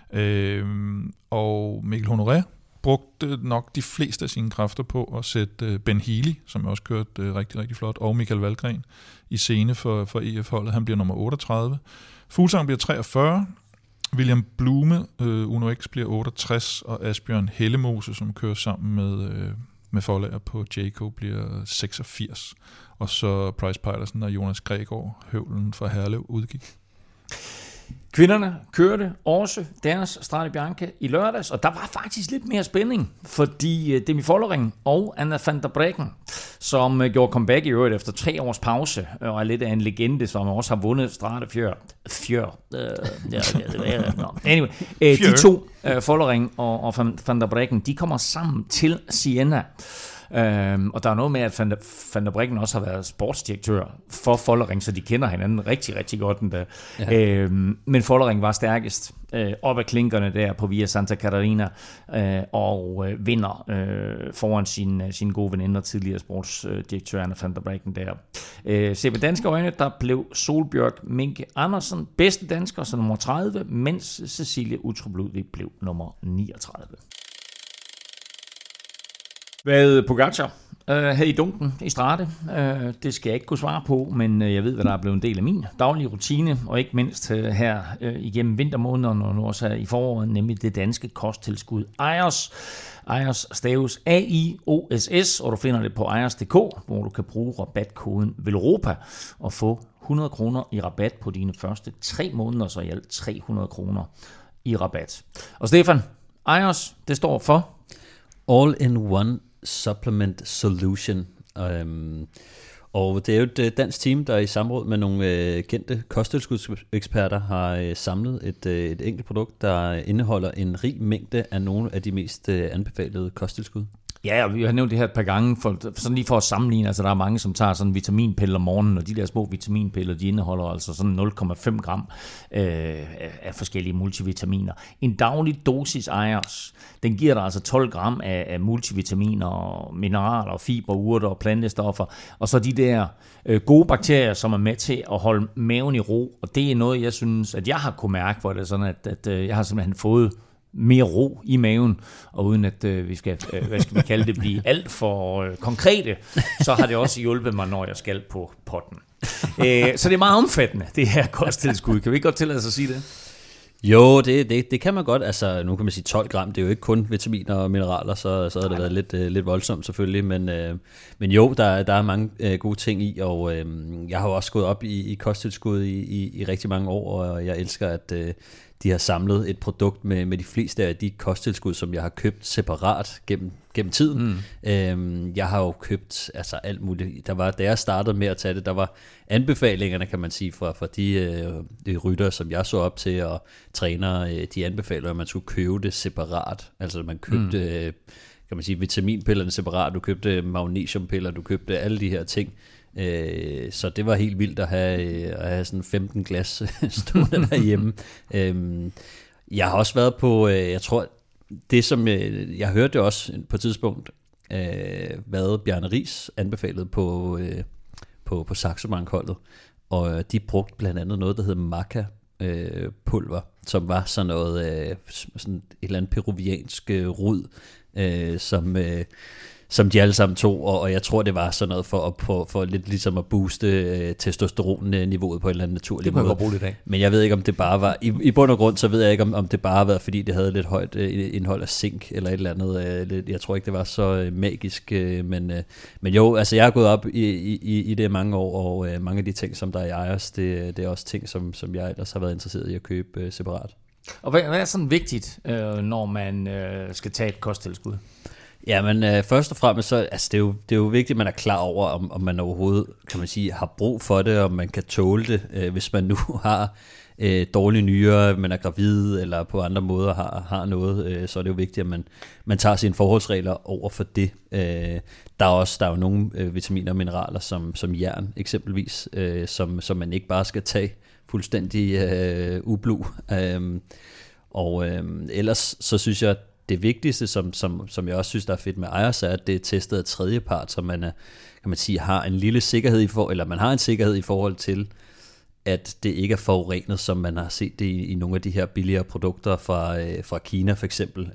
Og Mikkel Honoré brugte nok de fleste af sine kræfter på at sætte Ben Healy, som også kørte rigtig, rigtig flot, og Michael Valgren i scene for EF-holdet. Han bliver nummer 38. Fuglsang bliver 43. William Blume, Uno X, bliver 68. Og Asbjørn Hellemose, som kører sammen med Foldager på Jayco, bliver 86. Og så Price Pejlersen og Jonas Gregor, høvlen fra Herlev, udgik. Kvinderne kørte også deres Strade Bianche i lørdags, og der var faktisk lidt mere spænding, fordi Demi Vollering og Anna van der Breggen, som gjorde comeback i øvrigt efter 3 års pause, og er lidt af en legende, som også har vundet Strade Anyway, de to, Vollering og van der Breggen, de kommer sammen til Siena. Og der er noget med, at Van der Breggen også har været sportsdirektør for Vollering, så de kender hinanden rigtig, rigtig godt endda. Ja. Men Vollering var stærkest op ad klinkerne der på Via Santa Catarina og vinder foran sin gode veninde og tidligere sportsdirektør Anna Van der Breggen der. Se med danske øjne, der blev Solbjørg Minke Andersen bedste dansker, så nummer 30, mens Cecilie Uttrup Ludvig blev nummer 39. Hvad Pogacar havde i dunken i Strade, det skal jeg ikke kunne svare på, men jeg ved, hvad der er blevet en del af min daglige rutine, og ikke mindst her igennem vintermånederne og nu også her i foråret, nemlig det danske kosttilskud Ejers. Ejers staves AIOSS, og du finder det på ejers.dk, hvor du kan bruge rabatkoden VELOROPA og få 100 kroner i rabat på dine første 3 måneder, så i alt 300 kroner i rabat. Og Stefan, Ejers, det står for All-in-One Supplement Solution. Og det er jo et dansk team, der i samråd med nogle kendte kosttilskudseksperter har samlet et enkelt produkt, der indeholder en rig mængde af nogle af de mest anbefalede kosttilskud. Ja, og vi har nævnt det her et par gange, sådan lige for at sammenligne, altså der er mange, som tager sådan en vitaminpille om morgenen, og de der små vitaminpiller, de indeholder altså sådan 0,5 gram af forskellige multivitaminer. En daglig dosis Ayers, den giver dig altså 12 gram af multivitaminer, mineraler, fiber, urter og plantestoffer, og så de der gode bakterier, som er med til at holde maven i ro, og det er noget, jeg synes, at jeg har kunnet mærke, hvor det er sådan, at jeg har simpelthen fået mere ro i maven, og uden at vi skal, hvad skal vi kalde det, blive alt for konkrete, så har det også hjulpet mig, når jeg skal på potten. Så det er meget omfattende, det her kosttilskud. Kan vi ikke godt tillade os at sige det? Jo, det kan man godt. Altså, nu kan man sige 12 gram, det er jo ikke kun vitaminer og mineraler, så har det været lidt voldsomt selvfølgelig, men jo, der er mange gode ting i, og jeg har jo også gået op i kosttilskud i rigtig mange år, og jeg elsker, at de har samlet et produkt med de fleste af de kosttilskud, som jeg har købt separat gennem tiden. Jeg har jo købt altså alt muligt. Da jeg startede med at tage det, der var anbefalingerne, kan man sige, fra de ryttere, som jeg så op til, og trænere, de anbefaler, at man skulle købe det separat. Altså man købte, kan man sige, vitaminpillerne separat, du købte magnesiumpiller, du købte alle de her ting. Så det var helt vildt at have sådan 15 glas stående derhjemme. Jeg har også været på, jeg tror, det som jeg hørte også på et tidspunkt, hvad Bjarne Riis anbefalede på Saxo Bank-holdet, og de brugte blandt andet noget, der hedder maca pulver, som var sådan noget, sådan et eller andet peruviansk rod, som de alle sammen tog, og jeg tror, det var sådan noget for lidt ligesom at booste testosteronniveauet på en eller anden naturlig måde. Det kunne jeg godt bruge lidt af. Men jeg ved ikke, om det bare var, i bund og grund, så ved jeg ikke, om det bare har været, fordi det havde lidt højt indhold af zink, eller et eller andet. Jeg tror ikke, det var så magisk, men jo, altså jeg har gået op i det mange år, og mange af de ting, som der er i Ayers, det er også ting, som jeg ellers har været interesseret i at købe separat. Og hvad er sådan vigtigt, når man skal tage et kosttilskud? Ja, men først og fremmest, så altså, det er jo vigtigt, at man er klar over, om man overhovedet, kan man sige, har brug for det, om man kan tåle det, hvis man nu har dårlige nyrer, man er gravid, eller på andre måder har noget, så er det jo vigtigt, at man tager sine forholdsregler over for det. Der er jo nogle vitaminer og mineraler, som jern eksempelvis, som man ikke bare skal tage fuldstændig ublu. Ellers så synes jeg, det vigtigste, som jeg også synes, der er fedt med Ayers, er, at det er testet af tredjepart, så man kan man sige, har en lille sikkerhed eller man har en sikkerhed i forhold til, at det ikke er forurenet, som man har set det i nogle af de her billigere produkter fra Kina for eksempel.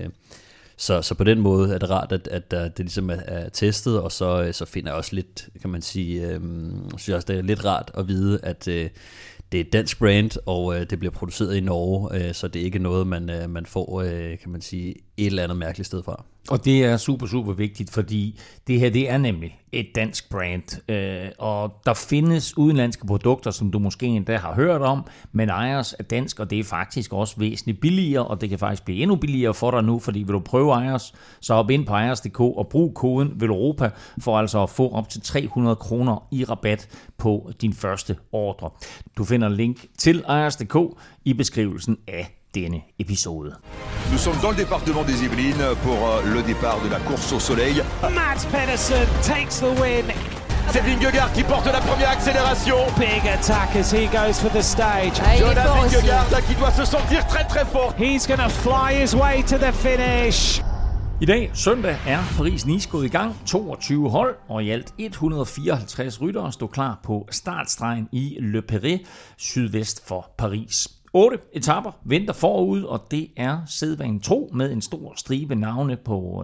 Så på den måde er det rart, at det ligesom er testet, og så finder jeg også lidt, kan man sige, synes jeg også, det er lidt rart at vide, at det er et dansk brand, og det bliver produceret i Norge, så det er ikke noget, man får, kan man sige, et eller andet mærkeligt sted fra. Og det er super, super vigtigt, fordi det her, det er nemlig et dansk brand, og der findes udenlandske produkter, som du måske endda har hørt om, men Ayers er dansk, og det er faktisk også væsentligt billigere, og det kan faktisk blive endnu billigere for dig nu, fordi vil du prøve Ayers, så hop ind på ayers.dk og brug koden VELOROPA for altså at få op til 300 kroner i rabat på din første ordre. Du finder link til ayers.dk i beskrivelsen af denne episode. Nous sommes dans le département des Yvelines pour le départ de la course au soleil. Mads Pedersen takes the win. C'est Vingegaard qui porte la première accélération. Big attack as he goes for the stage. Jonas Vingegaard qui doit se sentir très très fort. He's going to fly his way to the finish. I dag, søndag, er Paris-Nice gået i gang. 22 hold og i alt 154 ryttere stod klar på startstregen i Le Perret, sydvest for Paris. 8 etaper venter forud, og det er sædvanen tro med en stor stribe navne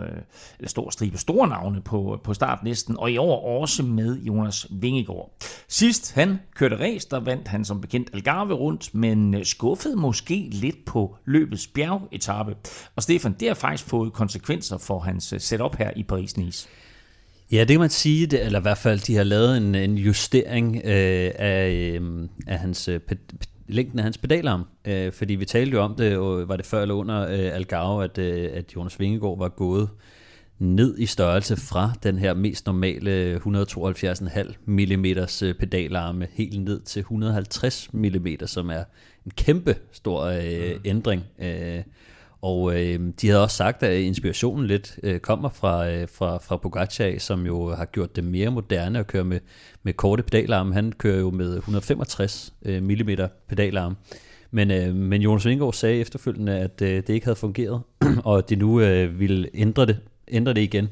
store navne på startlisten, og i år også med Jonas Vingegaard. Sidst han kørte race, der vandt han som bekendt Algarve rundt, men skuffede måske lidt på løbets bjergetape. Og Stefan, det har faktisk fået konsekvenser for hans setup her i Paris-Nice. Ja, det kan man sige, eller i hvert fald, de har lavet en justering af hans længden af hans pedalarm, fordi vi talte jo om det, og var det før eller under Algarve, at Jonas Vingegaard var gået ned i størrelse fra den her mest normale 172,5 mm pedalarme helt ned til 150 mm, som er en kæmpe stor ændring. Og de havde også sagt, at inspirationen lidt kommer fra Pogacar, som jo har gjort det mere moderne at køre med korte pedalarme. Han kører jo med 165 mm pedalarme. Men Jonas Vingegaard sagde efterfølgende, at det ikke havde fungeret, og at de nu ville ændre det igen.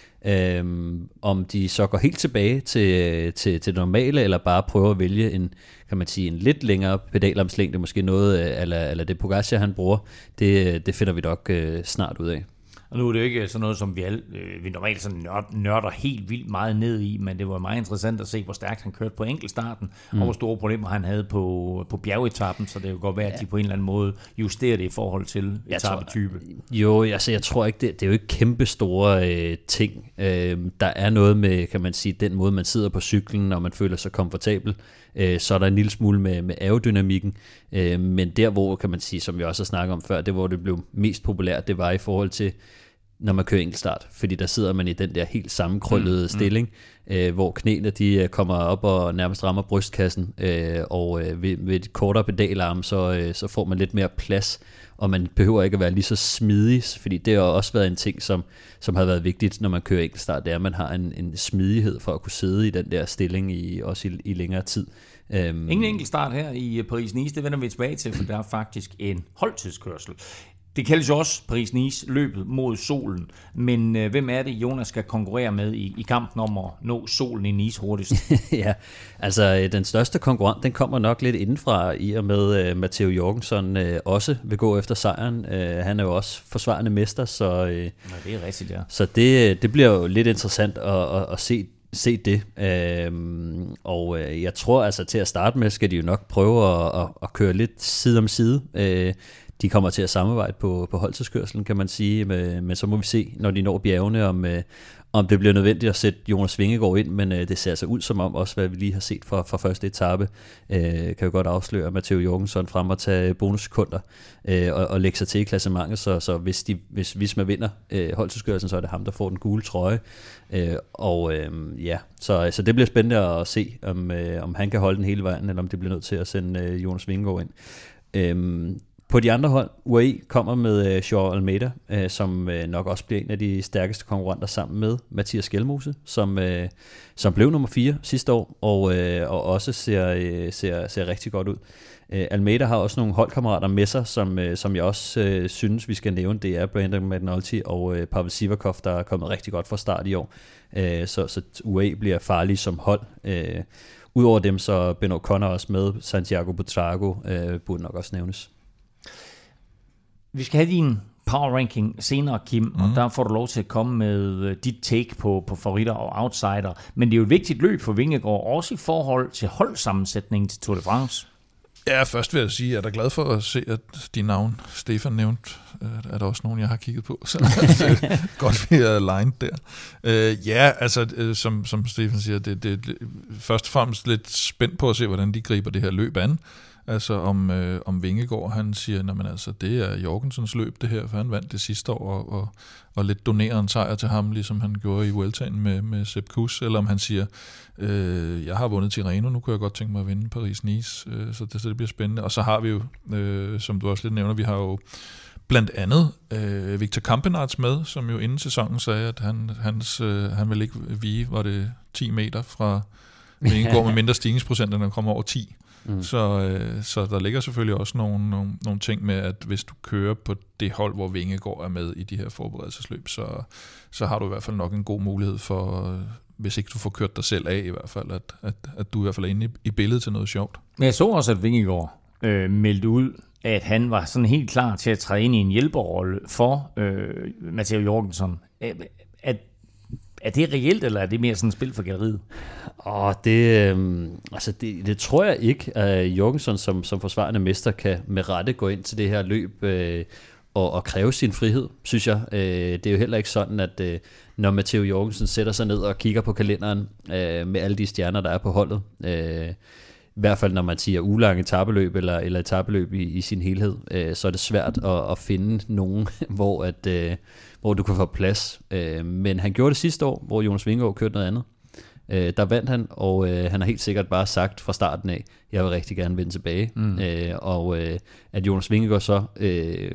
Om de så går helt tilbage til det normale, eller bare prøver at vælge en lidt længere pedalarmslængde, måske noget eller det Pogacar han bruger, det finder vi nok snart ud af. Og nu er det jo ikke sådan noget, som vi normalt sådan nørder helt vildt meget ned i, men det var meget interessant at se, hvor stærkt han kørte på enkeltstarten, og hvor store problemer han havde på bjergetappen, så det kan godt være, at de på en eller anden måde justerer det i forhold til etapetype. Jo, altså jeg tror ikke, det er jo ikke kæmpe store ting. Der er noget med, kan man sige, den måde, man sidder på cyklen, når man føler sig komfortabel. Så er der en lille smule med aerodynamikken, men der hvor, kan man sige, som vi også har snakket om før, det hvor det blev mest populært, det var i forhold til, når man kører enkeltstart, fordi der sidder man i den der helt sammenkrøllede stilling, hvor knæene de kommer op og nærmest rammer brystkassen, og ved et kortere pedalarm, så får man lidt mere plads, og man behøver ikke at være lige så smidig, fordi det har også været en ting, som har været vigtigt, når man kører enkeltstart, det er, at man har en smidighed for at kunne sidde i den der stilling også i længere tid. Ingen enkeltstart her i Paris-Nice, det vender vi tilbage til, for der er faktisk en holdtidskørsel. Det kaldes jo også Paris-Nice, løbet mod solen, men hvem er det, Jonas skal konkurrere med i kampen om at nå solen i Nice hurtigst? Ja, altså den største konkurrent, den kommer nok lidt indenfra, i og med Matteo Jorgensen også vil gå efter sejren. Han er jo også forsvarende mester, så, det er rigtigt, ja. Så det bliver jo lidt interessant at se det. Og jeg tror altså til at starte med, skal de jo nok prøve at køre lidt side om side. De kommer til at samarbejde på holdtidskørselen, kan man sige, men så må vi se, når de når bjergene, om det bliver nødvendigt at sætte Jonas Vingegaard ind, men det ser altså ud som om, også hvad vi lige har set fra første etape, kan jo godt afsløre Matteo Jorgensen frem og tage bonussekunder og lægge sig til i klassementet, så hvis Visma vinder holdtidskørselen, så er det ham, der får den gule trøje, så det bliver spændende at se, om han kan holde den hele vejen, eller om det bliver nødt til at sende Jonas Vingegaard ind. På de andre hold, UAE kommer med Joao Almeida, som nok også bliver en af de stærkeste konkurrenter sammen med Mathias Skelmose, som blev nummer 4 sidste år, og også ser rigtig godt ud. Almeida har også nogle holdkammerater med sig, som jeg også synes, vi skal nævne. Det er Brandon McNulty og Pavel Sivakov, der er kommet rigtig godt fra start i år. Så UAE bliver farlige som hold. Udover dem, så Ben O'Connor også med, Santiago Buitrago burde nok også nævnes. Vi skal have din power ranking senere, Kim, og der får du lov til at komme med dit take på favoritter og outsider. Men det er jo et vigtigt løb for Vingegaard, også i forhold til holdsammensætningen til Tour de France. Ja, først vil jeg sige, at jeg er glad for at se, at de navn, Stefan nævnte, er der også nogen, jeg har kigget på. Så godt, vi er aligned der. Altså, som Stefan siger, det er først og fremmest lidt spændt på at se, hvordan de griber det her løb an. Altså om Vingegaard, han siger, altså det er Jorgensens løb det her, for han vandt det sidste år, og lidt donerer en sejr til ham, ligesom han gjorde i Vueltaen med Sepp Kuss, eller om han siger, jeg har vundet Tirreno, nu kunne jeg godt tænke mig at vinde Paris-Nice, så det bliver spændende. Og så har vi jo, som du også lidt nævner, vi har jo blandt andet Victor Campenaerts med, som jo inden sæsonen sagde, at han ville ikke vige, var det 10 meter fra Vingegaard med mindre stigningsprocent, end han kommer over 10. Så der ligger selvfølgelig også nogle ting med, at hvis du kører på det hold, hvor Vingegaard er med i de her forberedelsesløb, så har du i hvert fald nok en god mulighed for, hvis ikke du får kørt dig selv af i hvert fald, at du i hvert fald er inde i billedet til noget sjovt. Men jeg så også, at Vingegaard meldte ud, at han var sådan helt klar til at træde ind i en hjælperrolle for Matteo Jorgensen. Er det reelt, eller er det mere sådan et spil for galleriet? Det tror jeg ikke, at Jorgensen som forsvarende mester kan med rette gå ind til det her løb og kræve sin frihed, synes jeg. Det er jo heller ikke sådan, at når Matteo Jorgensen sætter sig ned og kigger på kalenderen med alle de stjerner, der er på holdet, i hvert fald når man siger ugelang etabeløb eller etabeløb i sin helhed, så er det svært at finde nogen, hvor du kan få plads. Men han gjorde det sidste år, hvor Jonas Vingegaard kørte noget andet. Der vandt han, og han har helt sikkert bare sagt fra starten af, jeg vil rigtig gerne vende tilbage. At Jonas Vingegaard så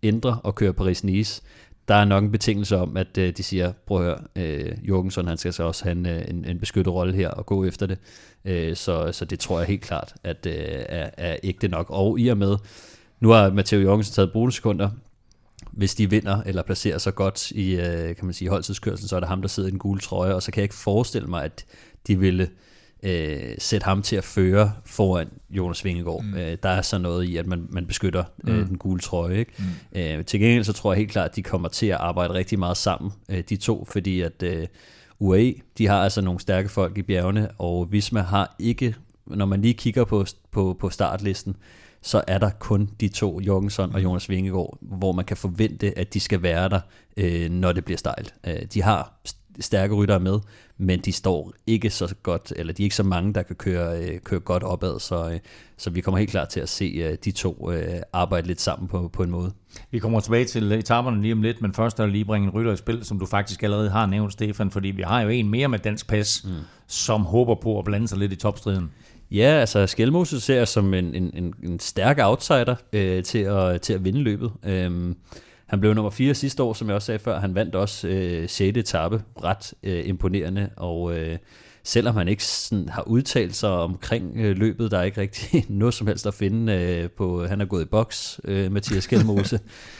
ændre og køre Paris-Nice, der er nok en betingelse om, at de siger, prøv at høre, Jorgensen, han skal så også have en beskyttet rolle her og gå efter det. Så det tror jeg helt klart, at er ægte nok. Og i og med, nu har Matteo Jorgensen taget bonussekunder. Hvis de vinder eller placerer sig godt i, kan man sige, holdtidskørslen, så er det ham, der sidder i den gule trøje, og så kan jeg ikke forestille mig, at de ville sætte ham til at føre foran Jonas Vingegaard. Der er så noget i, at man beskytter den gule trøje. Ikke? Til gengæld så tror jeg helt klart, at de kommer til at arbejde rigtig meget sammen, de to, fordi at UAE, de har altså nogle stærke folk i bjergene, og Visma har ikke, når man lige kigger på startlisten, så er der kun de to, Jorgensen og Jonas Vingegaard, hvor man kan forvente, at de skal være der, når det bliver stejlt. De har stærke ryttere med, men de står ikke så godt, eller de er ikke så mange, der kan køre godt opad, så vi kommer helt klart til at se de to arbejde lidt sammen på en måde. Vi kommer tilbage til etaperne lige om lidt, men først er lige bringe en rytter i spil, som du faktisk allerede har nævnt, Stefan, fordi vi har jo en mere med dansk pas, som håber på at blande sig lidt i topstriden. Ja, altså Skelmose ser jeg som en stærk outsider til at vinde løbet. Han blev nummer 4 sidste år, som jeg også sagde før. Han vandt også 6. etape, ret imponerende, og selvom han ikke sådan har udtalt sig omkring løbet, der er ikke rigtig noget som helst at finde på. Han er gået i boks, Mathias Skelmose.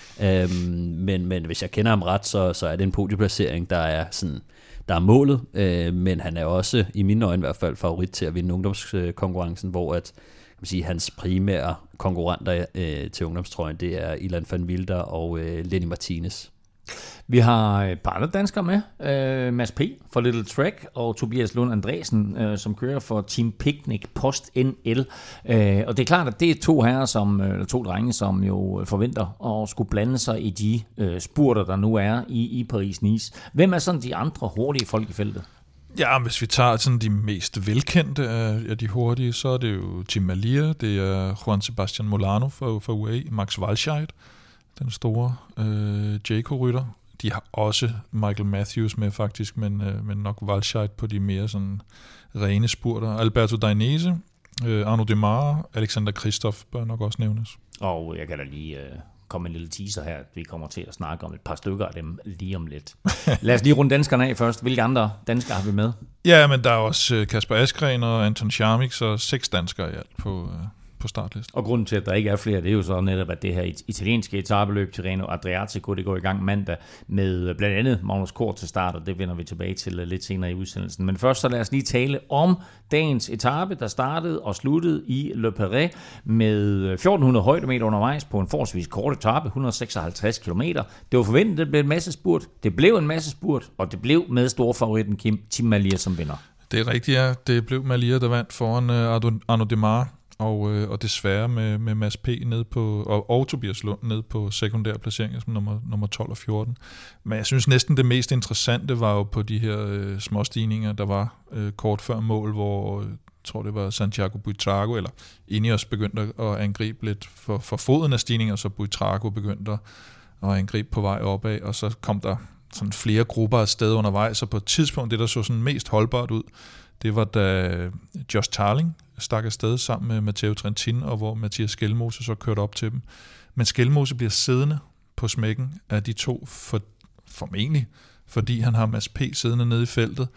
Men hvis jeg kender ham ret, så er det en podieplacering, der er målet, men han er også, i mine øjne i hvert fald, favorit til at vinde ungdomskonkurrencen, hvor at, kan man sige, hans primære konkurrenter til ungdomstrøjen, det er Ilan van Wilder og Lenny Martinez. Vi har et par andre danskere med. Mads P. for Little Trek og Tobias Lund Andresen, som kører for Team Picnic Post NL. Og det er klart, at det er to drenge, som jo forventer at skulle blande sig i de spurter, der nu er i Paris-Nice. Hvem er sådan de andre hurtige folk i feltet? Ja, hvis vi tager sådan de mest velkendte af de hurtige, så er det jo Tim Merlier, det er Juan Sebastian Molano fra UAE, Max Walscheid, den store Jayco-rytter. De har også Michael Matthews med faktisk, men nok Walscheid på de mere sådan rene spurter. Alberto Dainese, Arnaud Démare, Alexander Kristoff bør nok også nævnes. Og jeg kan da lige komme en lille teaser her, at vi kommer til at snakke om et par stykker af dem lige om lidt. Lad os lige runde danskerne af først. Hvilke andre danskere har vi med? Ja, men der er også Kasper Askren og Anton Charmik, så 6 danskere i alt på startlisten. Og grunden til, at der ikke er flere, det er jo så netop, at det her italienske etabeløb Tirreno Adriatico, det går i gang mandag med blandt andet Magnus Kort til start, og det vender vi tilbage til lidt senere i udsendelsen. Men først så lad os lige tale om dagens etape, der startede og sluttede i Le Perret med 1400 højdemeter undervejs på en forholdsvis kort etape, 156 km. Det var forventet, det blev en masse spurt. Det blev en masse spurt, og det blev med storfavoritten Tim Merlier som vinder. Det er rigtigt, ja. Det blev Merlier, der vandt foran Arnaud Démare. Og desværre med Mads P. ned på, og Tobias Lund ned på sekundære placeringer som nummer 12 og 14. Men jeg synes næsten det mest interessante var jo på de her småstigninger, der var kort før mål, hvor jeg tror det var Santiago Buitrago, eller Ineos begyndte at angribe lidt for foden af stigninger, så Buitrago begyndte at angribe på vej opad, og så kom der sådan flere grupper af sted undervejs, og på et tidspunkt, det der så sådan mest holdbart ud, det var da Josh Tarling stak afsted sammen med Matteo Trentin, og hvor Mathias Skelmose så kørte op til dem. Men Skelmose bliver siddende på smækken af de to, formentlig, fordi han har Mads P. siddende nede i feltet.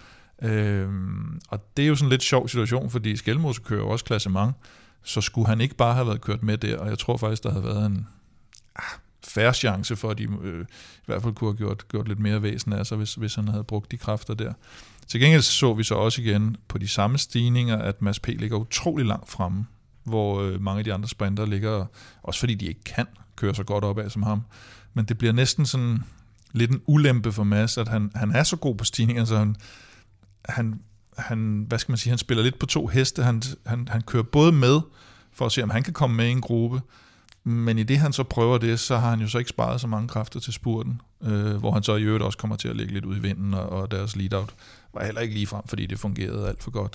Og det er jo sådan en lidt sjov situation, fordi Skelmose kører jo også klassement, så skulle han ikke bare have været kørt med der, og jeg tror faktisk, der havde været en fair chance for, at de i hvert fald kunne have gjort lidt mere væsen af sig, hvis han havde brugt de kræfter der. Til gengæld så vi så også igen på de samme stigninger, at Mads P. ligger utrolig langt fremme, hvor mange af de andre sprinter ligger, også fordi de ikke kan køre så godt opad som ham. Men det bliver næsten sådan lidt en ulempe for Mads, at han er så god på stigninger, så han hvad skal man sige, han spiller lidt på 2 heste. Han kører både med, for at se, om han kan komme med i en gruppe, men i det han så prøver det, så har han jo så ikke sparet så mange kræfter til spurten, hvor han så i øvrigt også kommer til at ligge lidt ud i vinden, og deres lead-out var heller ikke lige frem, fordi det fungerede alt for godt,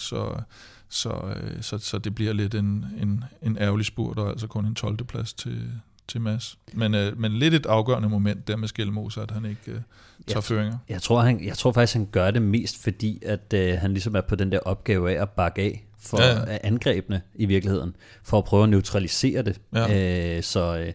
så det bliver lidt en ærgerlig spurt, og altså kun en 12. plads til Mads. Men lidt et afgørende moment der med Skelmose, at han ikke tager føringer. Jeg tror faktisk, han gør det mest, fordi at han ligesom er på den der opgave af at bakke af for angrebene i virkeligheden, for at prøve at neutralisere det. Ja.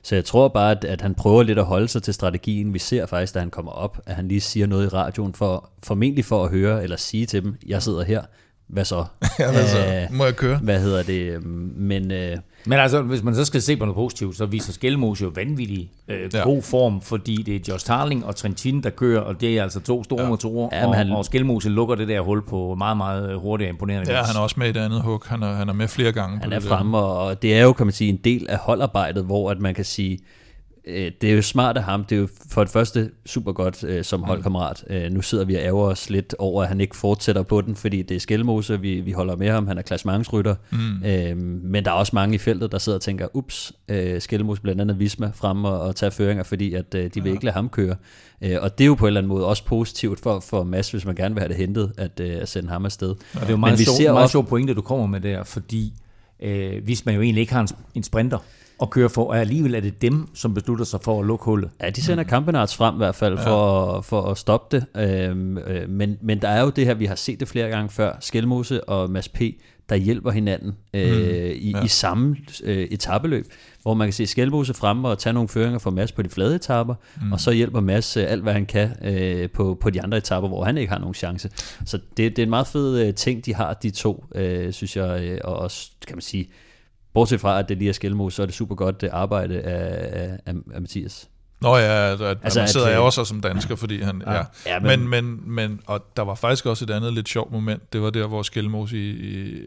Så jeg tror bare, at han prøver lidt at holde sig til strategien. Vi ser faktisk, da han kommer op, at han lige siger noget i radioen, formentlig for at høre, eller sige til dem, jeg sidder her, hvad så? Ja, hvad så? Må jeg køre? Hvad hedder det? Men altså, hvis man så skal se på noget positivt, så viser Skelmose jo vanvittig god form, fordi det er Josh Tarling og Trentin, der kører, og det er altså 2 store motorer, og Skelmose lukker det der hul på meget, meget hurtigt og imponerende. Ja, han er også med i det andet hug. Han er med flere gange. Han er fremme, og det er jo, kan man sige, en del af holdarbejdet, hvor at man kan sige, det er jo smart af ham. Det er jo for det første super godt som holdkammerat. Nu sidder vi og ærger os lidt over, at han ikke fortsætter på den, fordi det er Skelmose, vi holder med ham. Han er klassementsrytter. Men der er også mange i feltet, der sidder og tænker, ups, Skelmose blandt andet Visma frem og tager føringer, fordi at de vil ikke lade ham køre. Og det er jo på en eller anden måde også positivt for Mads, hvis man gerne vil have det hentet, at sende ham afsted. Og det er jo meget sjov pointe, du kommer med der, fordi Visma jo egentlig ikke har en sprinter og køre for, og alligevel er det dem, som beslutter sig for at lukke hullet. Ja, de sender Campenarts frem i hvert fald for at stoppe det. Men der er jo det her, vi har set det flere gange før, Skelmose og Mads P., der hjælper hinanden i samme etapeløb, hvor man kan se Skelmose frem og tage nogle føringer for Mads på de flade etaper, og så hjælper Mads alt, hvad han kan på de andre etaper, hvor han ikke har nogen chance. Så det er en meget fed ting, de har, de to, synes jeg, og også, kan man sige, bortset fra, at det lige er Skelmose, så er det super godt arbejde af Mathias. Nå ja, man sidder jeg også som dansker, fordi han... Ja. Men og der var faktisk også et andet lidt sjovt moment. Det var der, hvor Skelmose,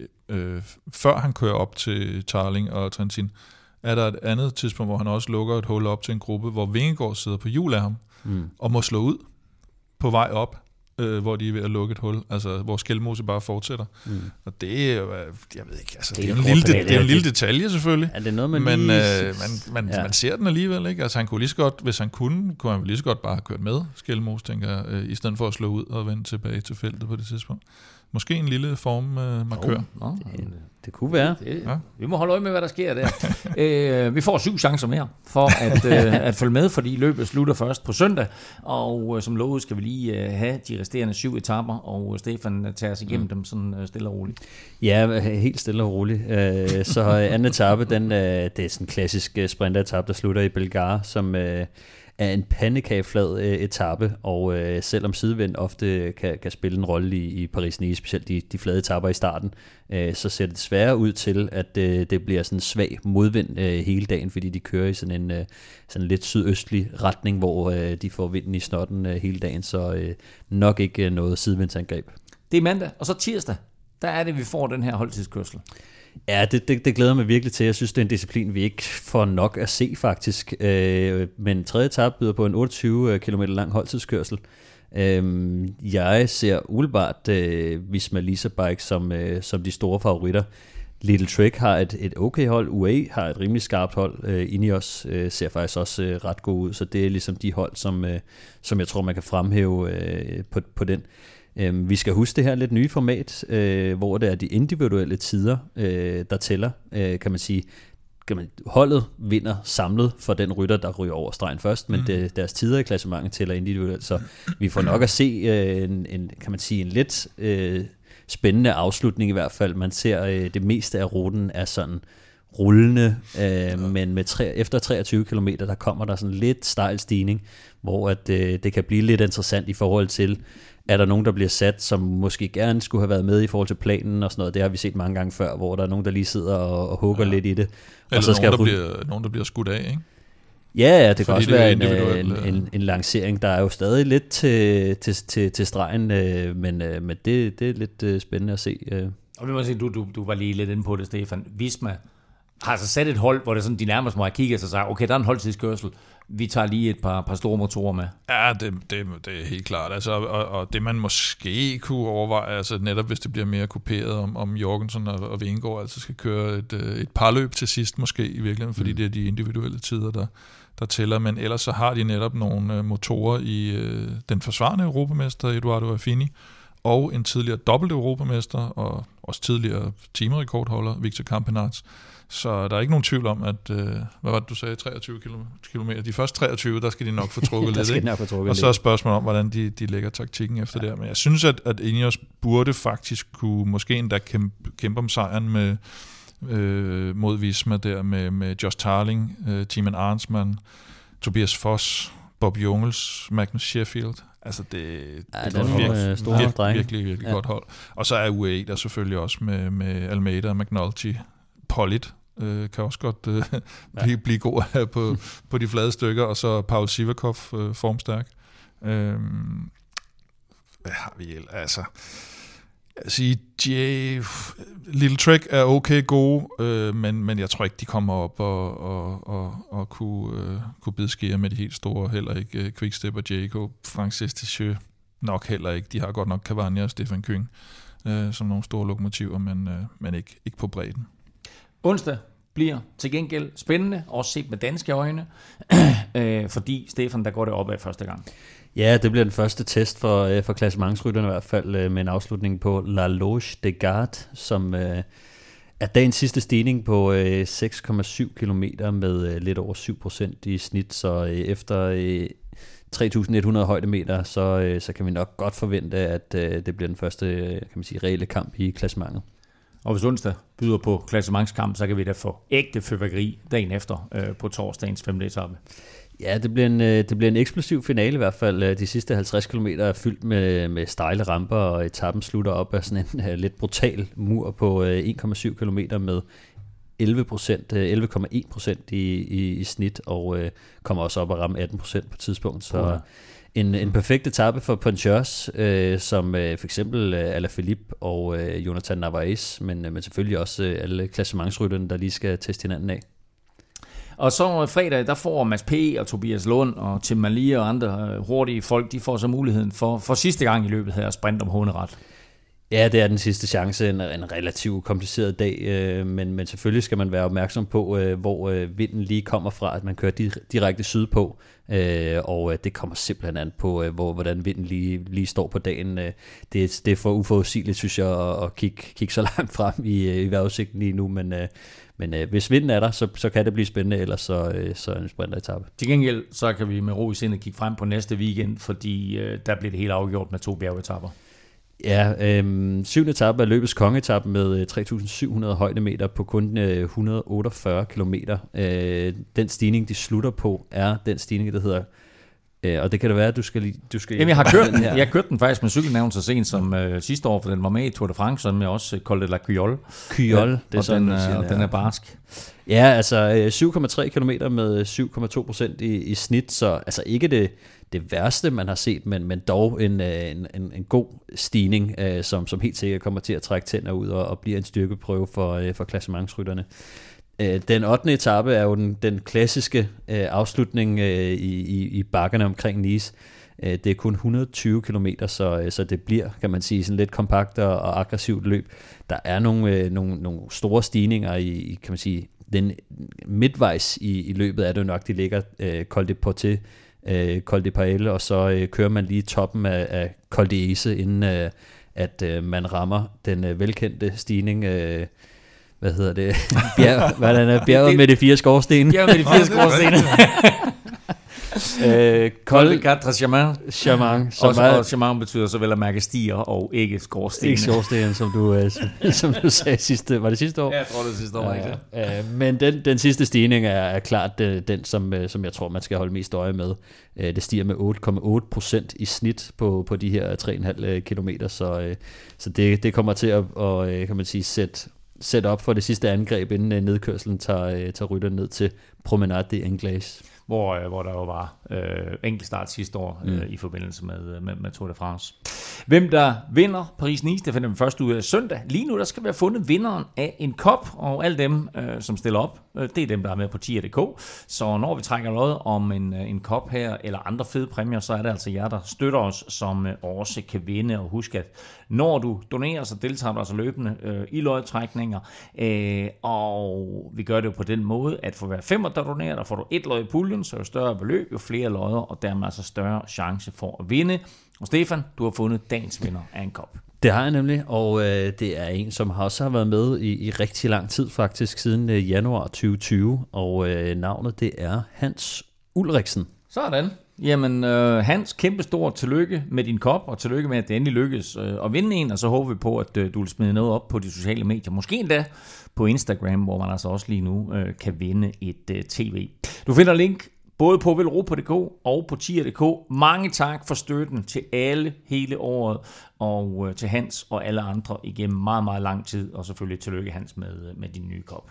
før han kører op til Tarling og Trentin, er der et andet tidspunkt, hvor han også lukker et hul op til en gruppe, hvor Vingegaard sidder på hjul af ham, og må slå ud på vej op, hvor de er ved at lukke et hul, altså hvor Skelmose bare fortsætter. Og det er jo, jeg ved ikke, altså det er en lille detalje selvfølgelig, det noget, man man ser den alligevel, ikke? Altså han kunne lige så godt, hvis han kunne han lige så godt bare have kørt med Skelmose, tænker jeg, i stedet for at slå ud og vende tilbage til feltet på det tidspunkt. Måske en lille formmarkør. Det kunne være. Vi må holde øje med, hvad der sker der. Vi får 7 chancer mere for at følge med, fordi løbet slutter først på søndag. Og som lovet skal vi lige have de resterende 7 etaper, og Stefan tager os igennem dem sådan stille og roligt. Ja, helt stille og roligt. Så anden etape, det er sådan en klassisk sprinteretape, der slutter i Belgare, som er en pandekageflad etape, og selvom sidevind ofte kan spille en rolle i Paris-Nice, specielt de flade etaper i starten, så ser det desværre ud til, at det bliver sådan en svag modvind hele dagen, fordi de kører i sådan en lidt sydøstlig retning, hvor de får vinden i snotten hele dagen, så nok ikke noget sidevindsangreb. Det er mandag, og så tirsdag, der er det, vi får den her holdtidskørsel. Ja, det glæder mig virkelig til. Jeg synes, det er en disciplin, vi ikke får nok at se faktisk. Men tredje etape byder på en 28 km lang holdtidskørsel. Jeg ser umiddelbart Visma Lease Bike som de store favoritter. Little Trek har et okay hold. UAE har et rimelig skarpt hold. Ineos ser faktisk også ret god ud. Så det er ligesom de hold, som jeg tror, man kan fremhæve på den. Vi skal huske det her lidt nye format, hvor det er de individuelle tider, der tæller, kan man sige. Holdet vinder samlet for den rytter, der ryger over stregen først, men deres tider i klassementet tæller individuelt, så vi får nok at se kan man sige, en lidt spændende afslutning i hvert fald. Man ser det meste af ruten er sådan rullende, men efter 23 km, der kommer der sådan lidt stejl stigning, hvor at, det kan blive lidt interessant i forhold til, er der nogen, der bliver sat, som måske gerne skulle have været med i forhold til planen og sådan noget. Det har vi set mange gange før, hvor der er nogen, der lige sidder og hugger lidt i det. Eller og så skal nogen, der bliver skudt af, ikke? Ja, det kan også være en lancering. Der er jo stadig lidt til stregen, men det er lidt spændende at se. Og vi må sige, du var lige lidt inde på det, Stefan. Visma har altså sat et hold, hvor det sådan, de nærmest må have kigget og sagt, okay, der er en holdtidskørsel. Vi tager lige et par store motorer med. Ja, det er helt klart. Altså, og det man måske kunne overveje, altså netop hvis det bliver mere kuperet om Jorgensen og Vingegaard altså skal køre et parløb til sidst måske i virkeligheden, fordi det er de individuelle tider, der tæller. Men ellers så har de netop nogle motorer i den forsvarende europamester Edoardo Affini, og en tidligere dobbelt europamester, og også tidligere timerekordholder Victor Campenaerts. Så der er ikke nogen tvivl om, at, hvad var det, du sagde, 23 kilometer. De første 23, der skal de nok få trukket lidt, ikke? Og så er spørgsmålet om, hvordan de lægger taktikken efter det. Men jeg synes, at Ineos burde faktisk kunne måske endda kæmpe om sejren mod Visma der med Josh Tarling, Tiemann Arnsman, Tobias Foss, Bob Jungels, Magnus Sheffield. Altså det er virkelig godt hold. Og så er UAE der selvfølgelig også med Almeida, McNulty, Pollitt kan også godt blive god på de flade stykker, og så Paul Sivakov formstærk. Hvad har vi altså? Jeg siger, Little Trek er okay gode, men jeg tror ikke, de kommer op og kunne bidskære med de helt store. Heller ikke Quickstep og Jayco. Francis Ticheux nok heller ikke. De har godt nok Cavagna og Stefan Küng som nogle store lokomotiver, men ikke på bredden. Onsdag bliver til gengæld spændende, også set med danske øjne, fordi Stefan, der går det opad første gang. Ja, det bliver den første test for klassementsrytterne i hvert fald, med en afslutning på La Loge de Garde, som er dagens sidste stigning på 6,7 kilometer med lidt over 7% i snit, så efter 3.100 højdemeter, så kan vi nok godt forvente, at det bliver den første, kan man sige, reelle kamp i klassementet. Og hvis onsdag byder på klassementskamp, så kan vi da få ægte fyrværkeri dagen efter på torsdagens 5. etape. Ja, det bliver en eksplosiv finale i hvert fald. De sidste 50 km er fyldt med stejle ramper, og etappen slutter op af sådan en lidt brutal mur på 1,7 km med 11,1% i snit, og kommer også op at ramme 18% på tidspunkt. Så en perfekt etape for punchers, som for eksempel Alaphilippe og Jonathan Narvaez, men selvfølgelig også alle klassementsrytterne, der lige skal teste hinanden af. Og så fredag, der får Mads P. og Tobias Lund og Tim Malia og andre hurtige folk, de får så muligheden for sidste gang i løbet her at sprinte om hånderet. Ja, det er den sidste chance, en relativt kompliceret dag, men selvfølgelig skal man være opmærksom på, hvor vinden lige kommer fra, at man kører direkte sydpå, og det kommer simpelthen an på, hvordan vinden lige står på dagen. Det er for uforudsigeligt, synes jeg, at kigge så langt frem i vejrudsigten lige nu, men hvis vinden er der, så kan det blive spændende, ellers så en sprinteretappe. Til gengæld, så kan vi med ro i sindet kigge frem på næste weekend, fordi der bliver det helt afgjort med 2 bjergetapper. Ja, 7. etape er løbets kongeetappe med 3.700 højdemeter på kun 148 kilometer. Den stigning, de slutter på, er den stigning, der hedder... Og det kan det være, at du skal Jamen, jeg har kørt den. Jeg kørte den faktisk med cykelnævn så sent som sidste år, for den var med i Tour de France, som jeg også kaldte La Cuyol. Cuyol, det er og sådan, den er barsk. Ja, altså 7,3 kilometer med 7,2% i snit, så altså ikke det værste, man har set, men dog en god stigning, som helt sikkert kommer til at trække tænder ud og bliver en styrkeprøve for klassementsrytterne. Den 8. etape er jo den klassiske afslutning i bakkerne omkring Nice. Det er kun 120 kilometer, så det bliver, kan man sige, sådan lidt kompakt og aggressivt løb. Der er nogle store stigninger i, kan man sige, den midtvejs i løbet er det jo nok, de ligger Col de Portet, Col de Pael, og så kører man lige toppen af Col de Ese, inden at man rammer den velkendte stigning, hvad hedder det? Bjerget med de 4 skorstene. Bjerget med de 4 skorstene. Col de Quatre Chamans. Og Chamans betyder så vel at mærke stiger og ikke skorstene. Ikke skorstene, som du sagde sidste. Var det sidste år? Ja, jeg tror det sidste år. Men den sidste stigning er klart den, som jeg tror, man skal holde mest øje med. Det stiger med 8,8% i snit på de her 3,5 kilometer, så det kommer til at kan man sige, sætte op for det sidste angreb, inden nedkørslen tager rytteren ned til Promenade des Anglais. Hvor der jo var enkeltstart sidste år i forbindelse med Tour de France. Hvem der vinder Paris-Nice, det finder vi først ud af søndag. Lige nu der skal vi have fundet vinderen af en kop, og alle dem, som stiller op, det er dem, der er med på tier.dk. Så når vi trækker noget om en kop her, eller andre fede præmier, så er det altså jer, der støtter os, som også kan vinde. Og husk, at når du donerer, så deltager du altså løbende i lodtrækninger. Og vi gør det jo på den måde, at for hver 5, der donerer, der får du 1 lod i puljen, så jo større beløb, jo flere lodder, og dermed altså større chance for at vinde. Og Stefan, du har fundet dagens vinder af en kop. Det har jeg nemlig, og det er en, som også har været med i rigtig lang tid faktisk, siden januar 2020, og navnet det er Hans Ulriksen. Sådan. Jamen, Hans, kæmpe stort tillykke med din kop, og tillykke med, at det endelig lykkes at vinde en, og så håber vi på, at du vil smide noget op på de sociale medier. Måske endda på Instagram, hvor man altså også lige nu kan vinde et tv. Du finder link både på velropa.dk og på tier.dk. Mange tak for støtten til alle hele året, og til Hans og alle andre igennem meget, meget lang tid, og selvfølgelig tillykke, Hans, med din nye kop.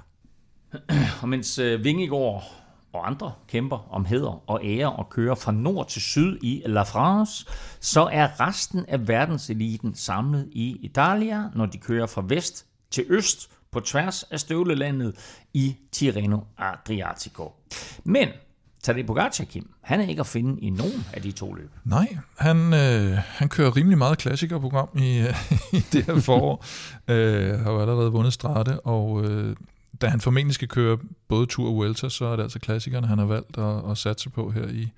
Og mens Vingegaard og andre kæmper om hæder og ære og kører fra nord til syd i La France, så er resten af verdenseliten samlet i Italia, når de kører fra vest til øst på tværs af støvlelandet i Tirreno Adriatico. Men Tadej Pogačar, Kim, han er ikke at finde i nogen af de to løb. Nej, han kører rimelig meget klassikerprogram i det her forår. Har jo allerede vundet Strade, og da han formentlig skal køre både Tour og Vuelta, så er det altså klassikerne, han har valgt at satse på her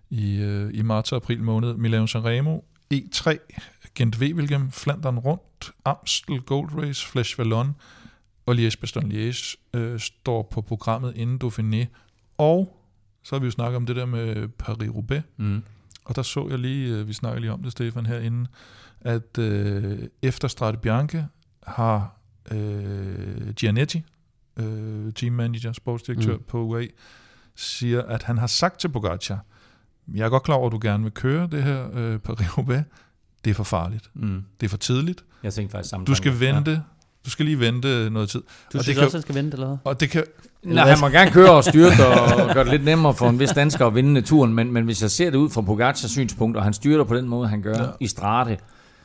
i marts og april måned. Milano-San Remo, E3, Gent-Wevelgem, Flandern Rundt, Amstel Gold Race, Flèche Wallonne og Liège-Bastogne-Liège står på programmet inden Dauphiné. Og så har vi jo snakket om det der med Paris-Roubaix. Og der så jeg lige, vi snakkede lige om det, Stefan, herinde, at efter Strade Bianche har Gianetti, teammanager, sportsdirektør på UAE, siger, at han har sagt til Pogačar, jeg er godt klar over, at du gerne vil køre det her Paris-Roubaix. Det er for farligt. Det er for tidligt. Jeg tænkte faktisk samme du skal vente. Ja. Du skal lige vente noget tid. Du synes også, han skal vente, eller hvad? Og det kan... Nej, han må gerne køre og styrte og gøre det lidt nemmere for en vis dansker at vinde turen, men hvis jeg ser det ud fra Pogacars synspunkt, og han styrter på den måde, han gør i Strade,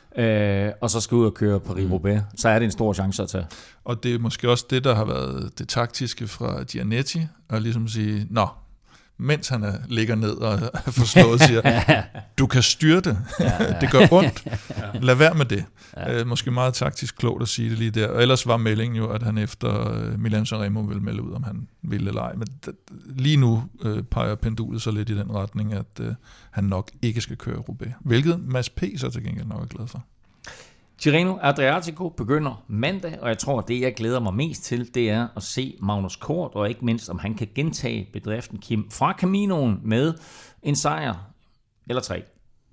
og så skal ud og køre Paris-Roubaix, så er det en stor chance at tage. Og det er måske også det, der har været det taktiske fra Gianetti, at ligesom sige, mens han ligger ned og er forslået, siger, du kan styrte, det gør ondt, lad være med det. Måske meget taktisk klogt at sige det lige der. Og ellers var meldingen jo, at han efter Milano-San Remo ville melde ud, om han ville eller ej. Men lige nu peger pendulet så lidt i den retning, at han nok ikke skal køre Roubaix. Hvilket Mads P. så til gengæld nok er glad for. Tirreno Adriatico begynder mandag, og jeg tror, at det, jeg glæder mig mest til, det er at se Magnus Kort, og ikke mindst, om han kan gentage bedriften, Kim, fra Caminoen med en sejr eller 3.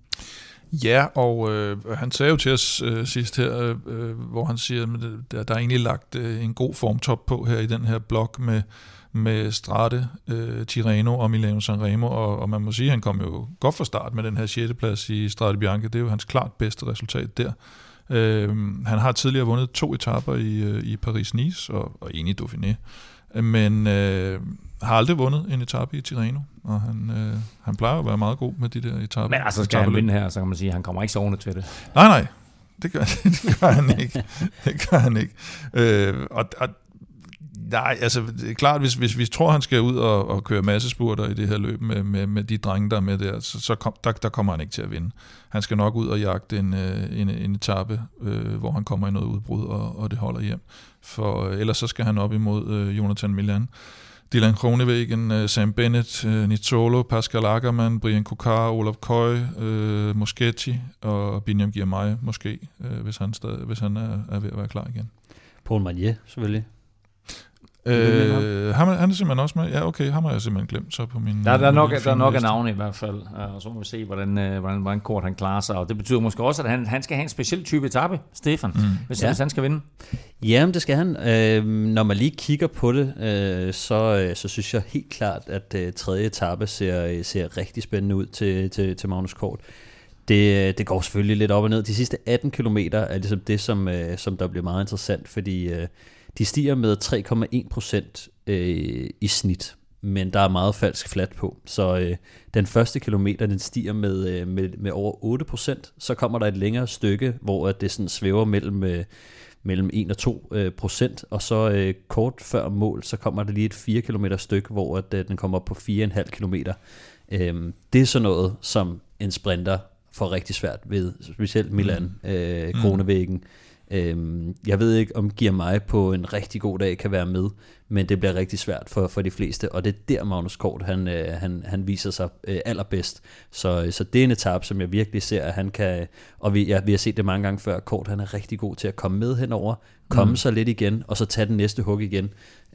Ja, og han sagde jo til os sidst her, hvor han siger, at der er egentlig lagt en god formtop på her i den her blok med Strade, Tirreno og Milano-San Remo, og man må sige, at han kom jo godt fra start med den her 6. plads i Strade Bianche. Det er jo hans klart bedste resultat der. Han har tidligere vundet 2 etaper i Paris-Nice og en i Dauphiné, men har aldrig vundet en etape i Tirreno, og han plejer at være meget god med de der etaper. Men altså skal han vinde her, så kan man sige, at han kommer ikke sovende til det. Nej, det gør han ikke. Det gør han ikke. Nej, altså det er klart, hvis vi tror, han skal ud og køre massespurter i det her løb med de drenge, der er med der, så kommer han ikke til at vinde. Han skal nok ud og jagte en etape, hvor han kommer i noget udbrud, og det holder hjem. For ellers så skal han op imod Jonathan Milan, Dylan Groenewegen, Sam Bennett, Nizzolo, Pascal Ackermann, Brian Cocard, Olaf Koy, Moschetti og Biniam Girmay måske, hvis han er ved at være klar igen. Paul Maillet selvfølgelig. Han er simpelthen også med. Ja, okay, ham har jeg simpelthen glemt så på min. Der er nok af navne i hvert fald, og så må vi se, hvordan Kort han klarer sig, og det betyder måske også, at han skal have en speciel type etape, Stefan, hvis han skal vinde. Jamen, det skal han. Når man lige kigger på det, så synes jeg helt klart, at 3. etape ser rigtig spændende ud til Magnus Kort. Det går selvfølgelig lidt op og ned. De sidste 18 kilometer er ligesom det, som der bliver meget interessant, fordi de stiger med 3,1% i snit, men der er meget falsk flat på. Så den første kilometer, den stiger med over 8%. Så kommer der et længere stykke, hvor det sådan svæver mellem 1 og 2%, og så kort før mål, så kommer der lige et 4 kilometer stykke, hvor den kommer op på 4,5 kilometer. Det er sådan noget, som en sprinter får rigtig svært ved, specielt Milan, Groenewegen. Jeg ved ikke, om Girmay på en rigtig god dag kan være med, men det bliver rigtig svært for de fleste, og det er der Magnus Kort, han viser sig allerbedst. Så det er en etape, som jeg virkelig ser, at han kan, og vi har set det mange gange før, Kort han er rigtig god til at komme med henover, komme sig lidt igen, og så tage den næste hug igen.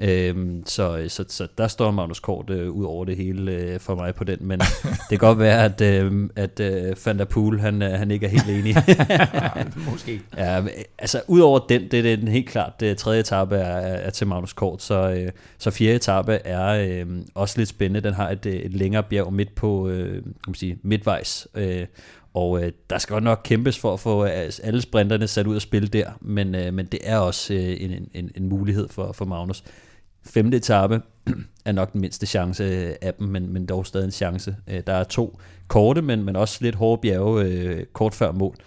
Så der står Magnus Kort ud over det hele for mig på den, men det kan godt være, at Van der Poel, han ikke er helt enig. Måske. Ja, altså ud over det er den helt klart, tredje etape er til Magnus Kort, så fjerde etape er også lidt spændende. Den har et længere bjerg midt på, midtvejs, og der skal godt nok kæmpes for at få alle sprinterne sat ud og spille der, men det er også en mulighed for Magnus. Femte etape er nok den mindste chance af dem, men dog stadig en chance. Der er 2 korte, men også lidt hårde bjerge kort før mål.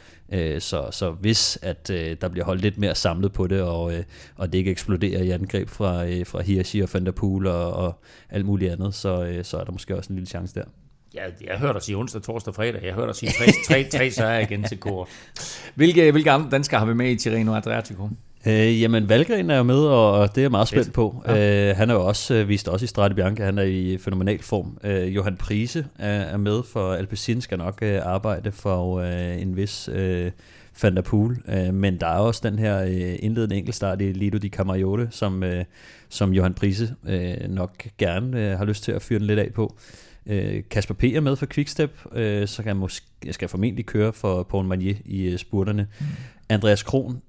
Så hvis at der bliver holdt lidt mere samlet på det, og det ikke eksploderer i angreb fra Hirschi og Van der Poel og alt muligt andet, så er der måske også en lille chance der. Ja, jeg hørte dig sige onsdag, torsdag, fredag. Jeg hørte dig sige 3 sejre igen til Kort. Hvilke andre danskere har vi med i Tirreno Adriatico? Jamen, Valgren er jo med, og det er jeg meget spændt på. Ja. Han er jo også vist også i Strade Bianche, han er i fænomenal form. Johan Prise er med, for Alpecin skal nok arbejde for en vis Van der Poel. Men der er også den her indledende enkeltstart i Lido di Camaiore, som Johan Prise nok gerne har lyst til at fyre den lidt af på. Kasper P. er med for Quickstep, så kan jeg skal formentlig køre for Paul Magnier i spurterne. Andreas Kron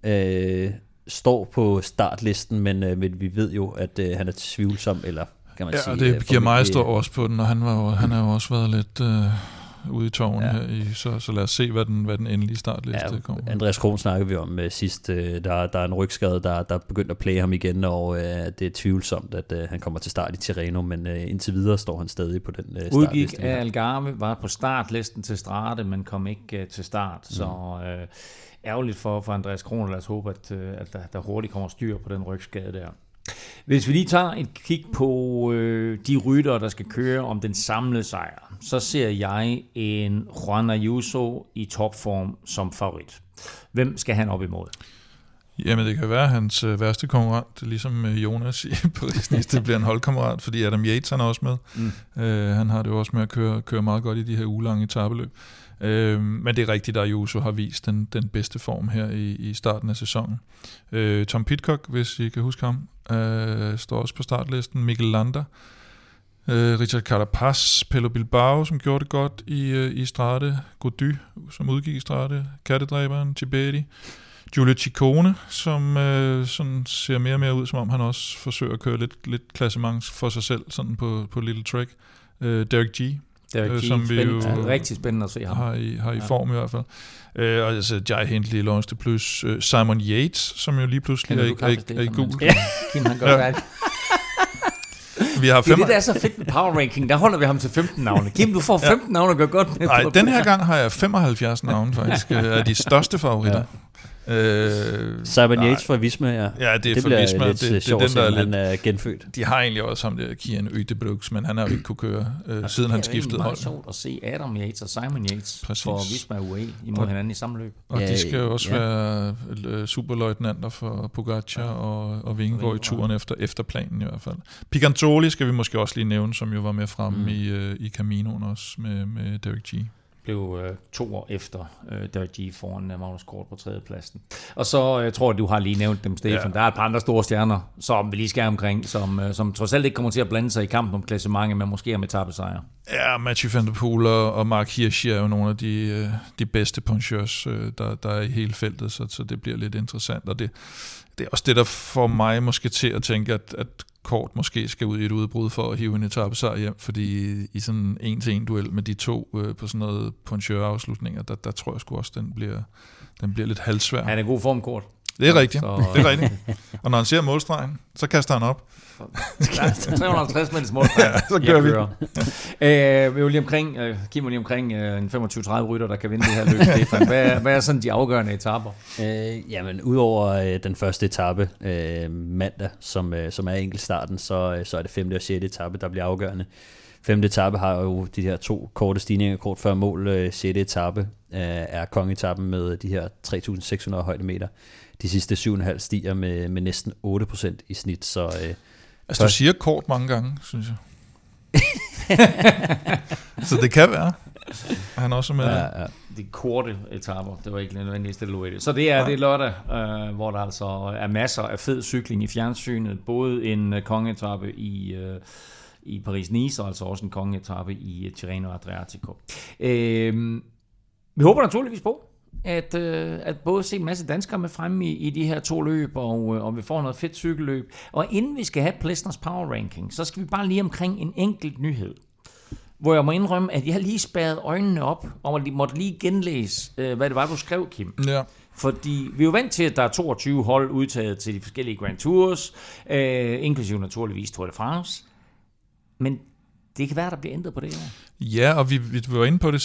står på startlisten, men vi ved jo, at han er tvivlsom, eller kan man sige... Ja, det giver mig stå også på den, og han har jo også været lidt ude i tårne her, så lad os se, hvad den endelige startliste kommer. Andreas Kron snakkede vi om sidst. Der er en rygskade, der er begyndt at plage ham igen, og det er tvivlsomt, at han kommer til start i Tirreno, men indtil videre står han stadig på den startliste. Udgik af Algarve, var på startlisten til Strade, men kom ikke til start, så... ærgerligt for Andreas Kron, lad os håbe, at der hurtigt kommer styr på den rygskade der. Hvis vi lige tager et kig på de ryttere, der skal køre om den samlede sejr, så ser jeg en Juan Ayuso i topform som favorit. Hvem skal han op imod? Jamen, det kan være hans værste konkurrent, ligesom Jonas i Paris-Nice, det bliver en holdkammerat, fordi Adam Yates han er også med. Han har det jo også med at køre meget godt i de her ugelange etapeløb. Men det er rigtigt, at Ayuso har vist den bedste form her i starten af sæsonen. Tom Pidcock, hvis I kan huske ham, står også på startlisten. Mikkel Landa, Richard Carapaz, Pello Bilbao, som gjorde det godt i Strade, Gody, som udgik i Strade, kattedræberen, Tiberi, Giulio Ciccone, som sådan ser mere og mere ud, som om han også forsøger at køre lidt klassement for sig selv, sådan på Little Trek. Derek G., som vi jo rigtig spændende at se ham. Har i form i hvert fald. Og altså Jai Hindley, Laurence de Plus, Simon Yates, som jo lige pludselig er i gul. Ja, Kim han godt være. Vi har det er så fedt med power ranking. Der holder vi ham til 15 navne. Kim, du får 15 navne og gør godt med. Nej, den her gang har jeg 75 navne faktisk af de største favoritter. Simon Yates fra Visma, ja, det er bliver Visma. Lidt det sjovt, er den, der er han er genfødt. De har egentlig også ham der, Kian Udebrooks, men han har jo ikke kunne køre, siden han skiftede hold. Det er meget sjovt at se Adam Yates og Simon Yates for Visma UAE imod hinanden i samme løb. Og de skal jo også være superløjtnanter for Pogacar og Vingegaard i turen efter planen i hvert fald. Picantoli skal vi måske også lige nævne, som jo var med fremme i Caminoen også med Derek G. Blev 2 år efter Derek G foran Magnus Kort på tredjepladsen. Og så jeg tror, du har lige nævnt dem, Stefan. Der er et par andre store stjerner, som vi lige skal omkring, som trods alt ikke kommer til at blande sig i kampen om klassementet, men måske om etapesejre. Ja, Mathieu van der Poel og Mark Hirschi er jo nogle af de bedste puncheurs, der er i hele feltet, så det bliver lidt interessant. Og det er også det, der får mig måske til at tænke, at Kort måske skal ud i et udbrud for at hive en etapesejr hjem, fordi i sådan en 1-1 duel med de to på sådan noget puncheur-afslutninger, der tror jeg sgu også, den bliver lidt halvsvær. Han er god form, Kort. Det er rigtigt, det er rigtigt. Og når han ser målstregen, så kaster han op. 350 mindst målstregen. Ja, så gør vi. Vi er lige omkring en 25-30 rytter, der kan vinde det her løb, Stefan. Hvad er sådan de afgørende etaper? Jamen, udover den første etape mandag, som er enkeltstarten, så er det 5. og 6. etape, der bliver afgørende. 5. etape har jo de her 2 korte stigninger kort før mål. 6. etape er kongeetappen med de her 3.600 højdemeter. De sidste 7,5 stiger med næsten 8% i snit, så Altså, du siger kort mange gange, synes jeg. Så det kan være. Han også med det. Ja. De korte etaper, det var ikke nødvendigt stille ud i det. Så det er lørdag, hvor der altså er masser af fed cykling i fjernsynet. Både en kongeetappe i Paris-Nice, og altså også en kongeetappe i Tirreno Adriatico. Vi håber naturligvis på, at både se en masse danskere med fremme i de her 2 løb, og vi får noget fedt cykelløb. Og inden vi skal have Plesners Power Ranking, så skal vi bare lige omkring en enkelt nyhed, hvor jeg må indrømme, at jeg har lige spærret øjnene op, og de måtte lige genlæse, hvad det var, du skrev, Kim. Ja. Fordi vi er jo vant til, at der er 22 hold udtaget til de forskellige Grand Tours, inklusive naturligvis Tour de France. Men det kan være, der bliver ændret på det her. Ja, og vi var inde på det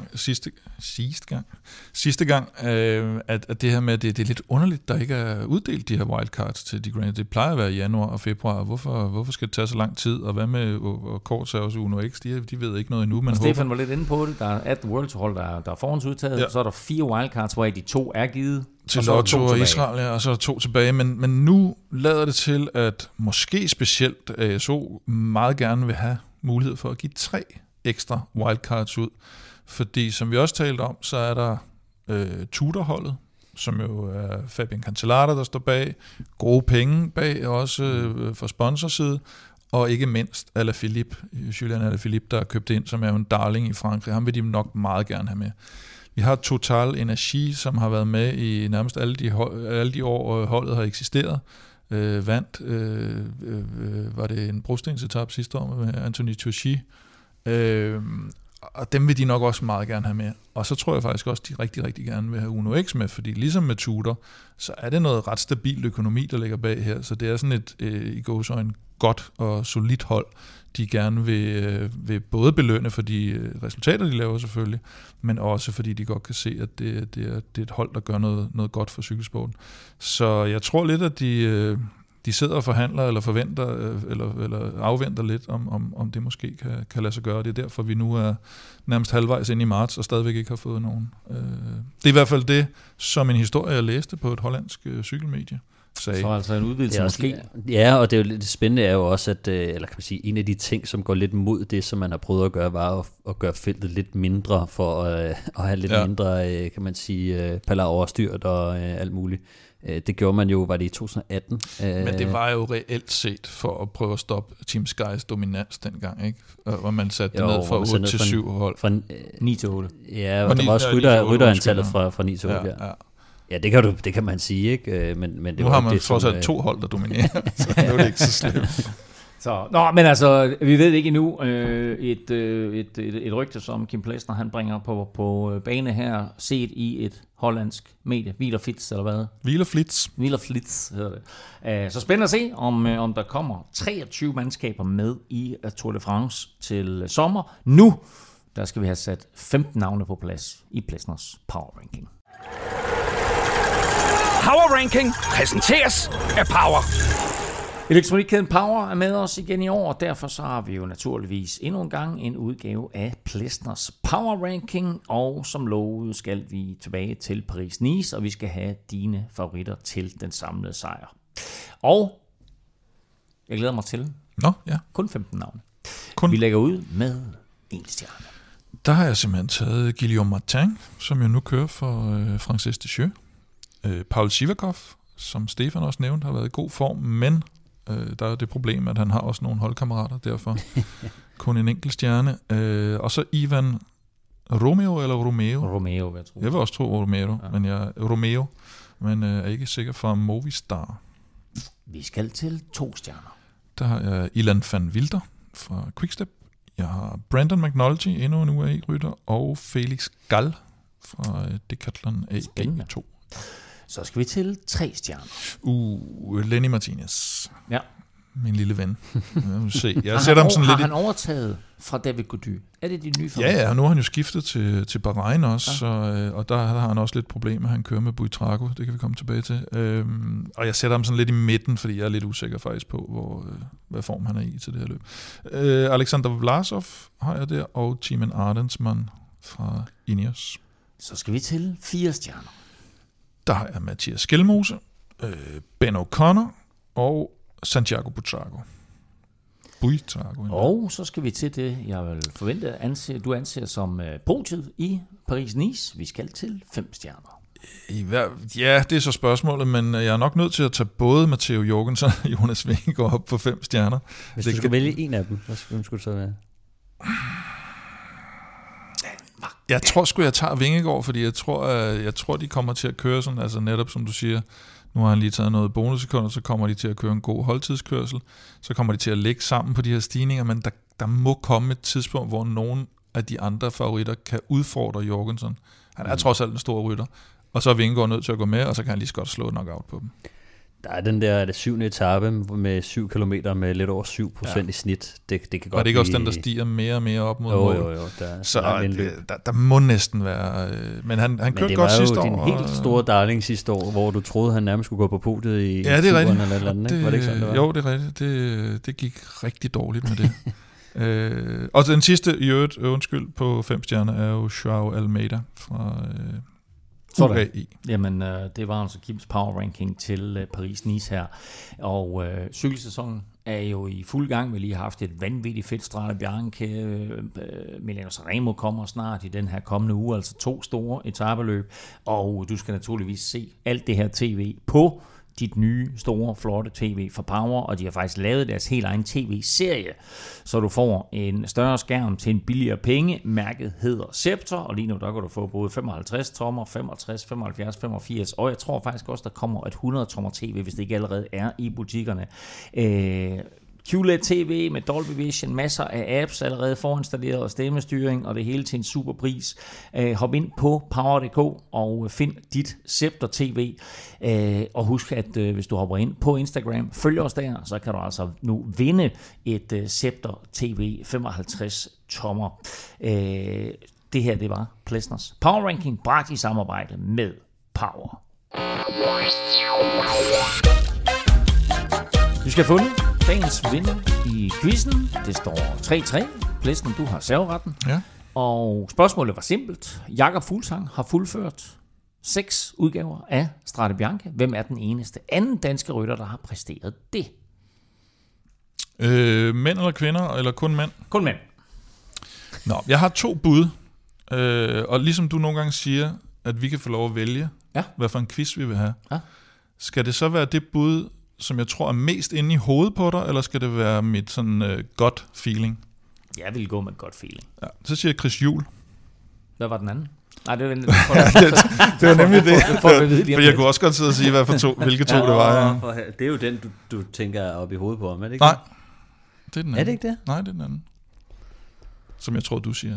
sidste gang, at det her med, at det er lidt underligt, der ikke er uddelt de her wildcards til de Grand. Det plejer at være i januar og februar. Hvorfor skal det tage så lang tid? Og hvad med kort så også Uno X? De ved ikke noget endnu. Men Stefan var lidt inde på det. Der er 18 World Tour hold, der er forhåndsudtaget. Ja. Så er der 4 wildcards, hvor de 2 er givet. Til Lotto og Israel, ja, og så er der 2 tilbage. Men nu lader det til, at måske specielt ASO meget gerne vil have mulighed for at give 3 ekstra wildcards ud. Fordi som vi også talte om, så er der Tudor-holdet, som jo er Fabian Cancellara, der står bag. Gode penge bag, også fra sponsorside. Og ikke mindst Julian Alaphilippe, der er købt ind, som er jo en darling i Frankrig. Ham vil de nok meget gerne have med. Vi har Total Energy, som har været med i nærmest alle de år, holdet har eksisteret. Vandt, var det en brostensetape sidste år med Anthony Turchi. Og dem vil de nok også meget gerne have med. Og så tror jeg faktisk også, de rigtig, rigtig gerne vil have Uno X med, fordi ligesom med Tudor, så er det noget ret stabil økonomi, der ligger bag her. Så det er sådan et i gåseøjne godt og solidt hold, de gerne vil både belønne for de resultater, de laver selvfølgelig, men også fordi de godt kan se, at det er et hold, der gør noget godt for cykelsporten. Så jeg tror lidt, at de sidder og forhandler eller forventer eller afventer lidt, om det måske kan lade sig gøre. Det er derfor, vi nu er nærmest halvvejs ind i marts og stadigvæk ikke har fået nogen. Det er i hvert fald det, som en historie, jeg læste på et hollandsk cykelmedie. Så altså en udvidelse måske. Ja, og det er jo lidt spændende er jo også, at eller kan man sige, en af de ting, som går lidt mod det, som man har prøvet at gøre, var at gøre feltet lidt mindre, for at have lidt mindre, kan man sige, palaverstyrt og alt muligt. Det gjorde man jo, var det i 2018? Men det var jo reelt set for at prøve at stoppe Team Skys dominans dengang, ikke? Hvor man satte det ned fra 8 til 7 hold. Fra 9 til 8. Ja, og der var også rytterantallet fra 9 til 8, ja. Ja, det kan man sige, ikke? Men det nu var har man det, trods alt 2 hold, der dominerer, så nu er det ikke så slemt. Men altså, vi ved ikke endnu. Et rygte, som Kim Plesner han bringer på bane her, set i et hollandsk medie, Wielerflits eller hvad? Wielerflits hedder det. Så spændende at se, om der kommer 23 mandskaber med i Tour de France til sommer. Nu, der skal vi have sat 15 navne på plads i Plesners Power Ranking. Power Ranking præsenteres af Power. Elektronikkæden Power er med os igen i år, og derfor så har vi jo naturligvis endnu en gang en udgave af Plesners Power Ranking, og som lovet skal vi tilbage til Paris-Nice, og vi skal have dine favoritter til den samlede sejr. Og jeg glæder mig til kun 15 navne. Vi lægger ud med 1 stjerne. Der har jeg simpelthen taget Guillaume Martin, som jo nu kører for Frances Deschamps. Paul Sivakov, som Stefan også nævnte, har været i god form, men der er det problem, at han har også nogle holdkammerater, derfor kun en enkelt stjerne. Og så Ivan Romeo eller Romeo? Romeo, jeg tror. Jeg vil også tro Romeo, Romeo, men er ikke sikker for Movistar. Vi skal til 2 stjerner. Der har jeg Ilan van Wilder fra Quickstep. Jeg har Brandon McNulty, endnu en UAE-rytter, og Felix Gall fra Decathlon AG2. Så skal vi til 3 stjerner. Lenny Martinez. Ja. Min lille ven. Har han overtaget fra David Gody? Er det de nye favoritter? Ja, nu har han jo skiftet til Bahrain også, og der har han også lidt problemer. Han kører med Buitrago, det kan vi komme tilbage til. Og jeg sætter ham sådan lidt i midten, fordi jeg er lidt usikker faktisk på, hvad form han er i til det her løb. Alexander Vlasov har jeg der, og Thymen Ardensman fra Ineos. Så skal vi til 4 stjerner. Der har jeg Mathias Skelmose, Ben O'Connor og Santiago Buitrago. Buitrago. Og så skal vi til det, jeg vil forvente, du anser som podiet i Paris-Nice. Vi skal til 5 stjerner. Ja, det er så spørgsmålet, men jeg er nok nødt til at tage både Matteo Jorgensen og Jonas Vingegaard op på 5 stjerner. Hvis du skal vælge en af dem, hvem skulle det så være? Jeg tror sgu, jeg tager Vingegaard, fordi jeg tror, de kommer til at køre sådan, altså netop som du siger, nu har han lige taget noget bonussekunder, så kommer de til at køre en god holdtidskørsel, så kommer de til at ligge sammen på de her stigninger, men der må komme et tidspunkt, hvor nogen af de andre favoritter kan udfordre Jorgensen. Han er trods alt en stor rytter, og så er Vingegaard nødt til at gå med, og så kan han lige så godt slå et knockout på dem. Der er den der 7. etape med 7 kilometer med lidt over 7% i snit. Det kan godt. Og det er ikke også den, der stiger mere og mere op mod mål? Jo. Så der må næsten være... Men han kørte godt sidste år. Men det var jo din helt store darling sidste år, hvor du troede, han nærmest skulle gå på podiet i ja, det er rigtigt. Eller andet, ikke? Var det ikke sådan, det var? Jo, det er rigtigt. Det gik rigtig dårligt med det. Og den sidste i øvrigt, undskyld, på 5 stjerner er jo Joao Almeida fra... UAE. Jamen, det var altså Kims Power Ranking til Paris-Nice her. Og cykelsæsonen er jo i fuld gang. Vi lige har haft et vanvittigt fedt Strade Bianche. Milano Sanremo kommer snart i den her kommende uge, altså 2 store etapeløb. Og du skal naturligvis se alt det her tv på dit nye, store, flotte tv fra Power, og de har faktisk lavet deres helt egen tv-serie, så du får en større skærm til en billigere penge. Mærket hedder Scepter, og lige nu der kan du få både 55 tommer, 65, 75, 85, og jeg tror faktisk også, der kommer et 100 tommer tv, hvis det ikke allerede er i butikkerne. QLED TV med Dolby Vision, masser af apps allerede forinstalleret og stemmestyring, og det hele til en super pris. Hop ind på power.dk og find dit Scepter TV. Og husk, at hvis du hopper ind på Instagram, følg os der, så kan du altså nu vinde et Scepter TV 55 tommer. Det her, det var Plesners Power Ranking, bragt i samarbejde med Power. Du skal have fundet dagens vinder i quizzen. Det står 3-3. Plesner, du har serveretten. Ja. Og spørgsmålet var simpelt. Jakob Fuglsang har fuldført 6 udgaver af Strade Bianche. Hvem er den eneste anden danske rytter, der har præsteret det? Mænd eller kvinder, eller kun mænd? Kun mænd. Nå, jeg har 2 bud. Og ligesom du nogle gange siger, at vi kan få lov at vælge, hvad for en quiz vi vil have. Ja. Skal det så være det bud, som jeg tror er mest inde i hovedet på dig, eller skal det være mit sådan godt feeling? Jeg vil gå med godt feeling. Ja, så siger jeg Chris Juhl. Hvad var den anden? Nej, det var nemlig det. For jeg kunne også godt sidde og sige, hvilke to det var. Ja. Det er jo den, du tænker op i hovedet på, er det ikke? Nej, det er den anden. Er det ikke det? Nej, det er den anden. Som jeg tror, du siger.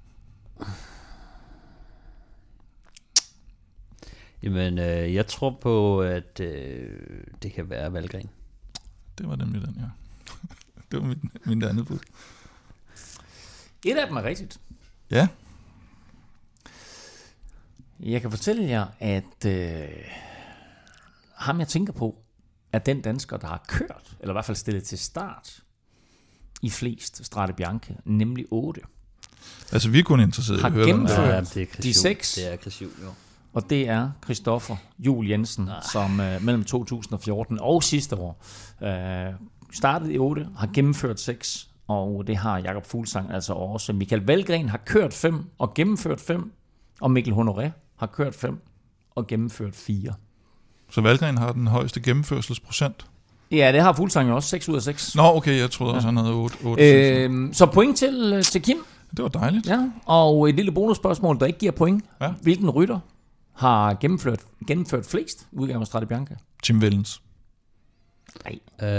Jamen, jeg tror på, at det kan være Valgren. Det var nemlig den, ja. Det var min andet bud. Et af dem er rigtigt. Ja. Jeg kan fortælle jer, at ham jeg tænker på, er den dansker, der har kørt, eller i hvert fald stillet til start, i flest Strade Bianche, nemlig 8. Altså, vi er kun interesseret i at høre, hvem der er. De 6. Det er Chris Juhl, jo. Og det er Christoffer Juhl Jensen, som mellem 2014 og sidste år startede i 8, har gennemført 6, og det har Jakob Fuglsang altså også. Michael Valgren har kørt 5 og gennemført 5, og Mikkel Honoré har kørt 5 og gennemført 4. Så Valgren har den højeste gennemførselsprocent? Ja, det har Fuglsang jo også, 6 ud af 6. Nå, okay, jeg troede også, han havde 8. Så point til Kim. Det var dejligt. Ja, og et lille bonusspørgsmål, der ikke giver point. Ja. Hvilken rytter har gennemført flest udgaver af Strade Bianche? Tim Wellens. Nej.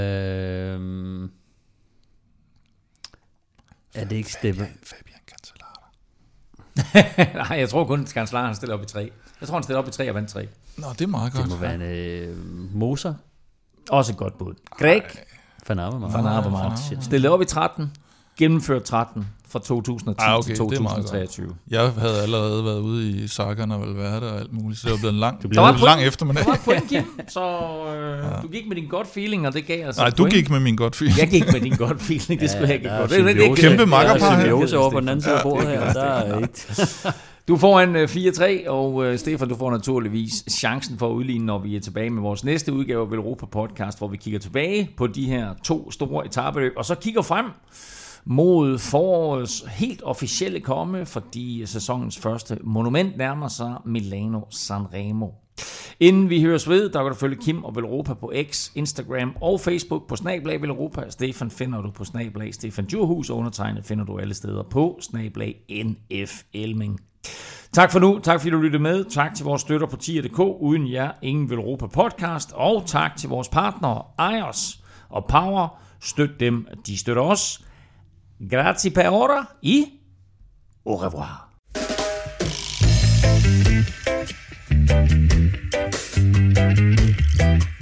Er det ikke Steppe? Fabian Cancellara. Nej, jeg tror kun, at Cancellara han stiller op i 3. Jeg tror, han stiller op i 3 og vandt 3. Nå, det er meget godt. Det må være en Moser. Også et godt bud. Greg Van Avermaet. Stillet op i 13. Gennemført 13 fra 2010 til 2023. Jeg havde allerede været ude i Sagan og Valverde og alt muligt, så det var blevet lang eftermiddag. Der var point, Kim, så du gik med din godt feeling, og det gav altså. Nej, du gik med min godt feeling. Jeg gik med din godt feeling, det skulle jeg ikke gå. Det er kæmpe makkerpar her. Symbiose over på den anden side af bordet her, der er ikke. Du får en 4-3, og Stefan, du får naturligvis chancen for at udligne, når vi er tilbage med vores næste udgave af Velropa Podcast, hvor vi kigger tilbage på de her 2 store etapeløb, og så kigger frem mod forårets helt officielle komme, fordi sæsonens første monument nærmer sig Milano Sanremo. Inden vi høres ved, der kan du følge Kim og Velropa på X, Instagram og Facebook på @Velropa. Stefan finder du på @Stefan Djurhus, og undertegnet finder du alle steder på @NF Elming. Tak for nu, tak fordi du lyttede med, tak til vores støtter på tier.dk, uden jer ingen Velropa Podcast, og tak til vores partnere Ejers og Power, støt dem, de støtter os. Grazie per ora e au revoir.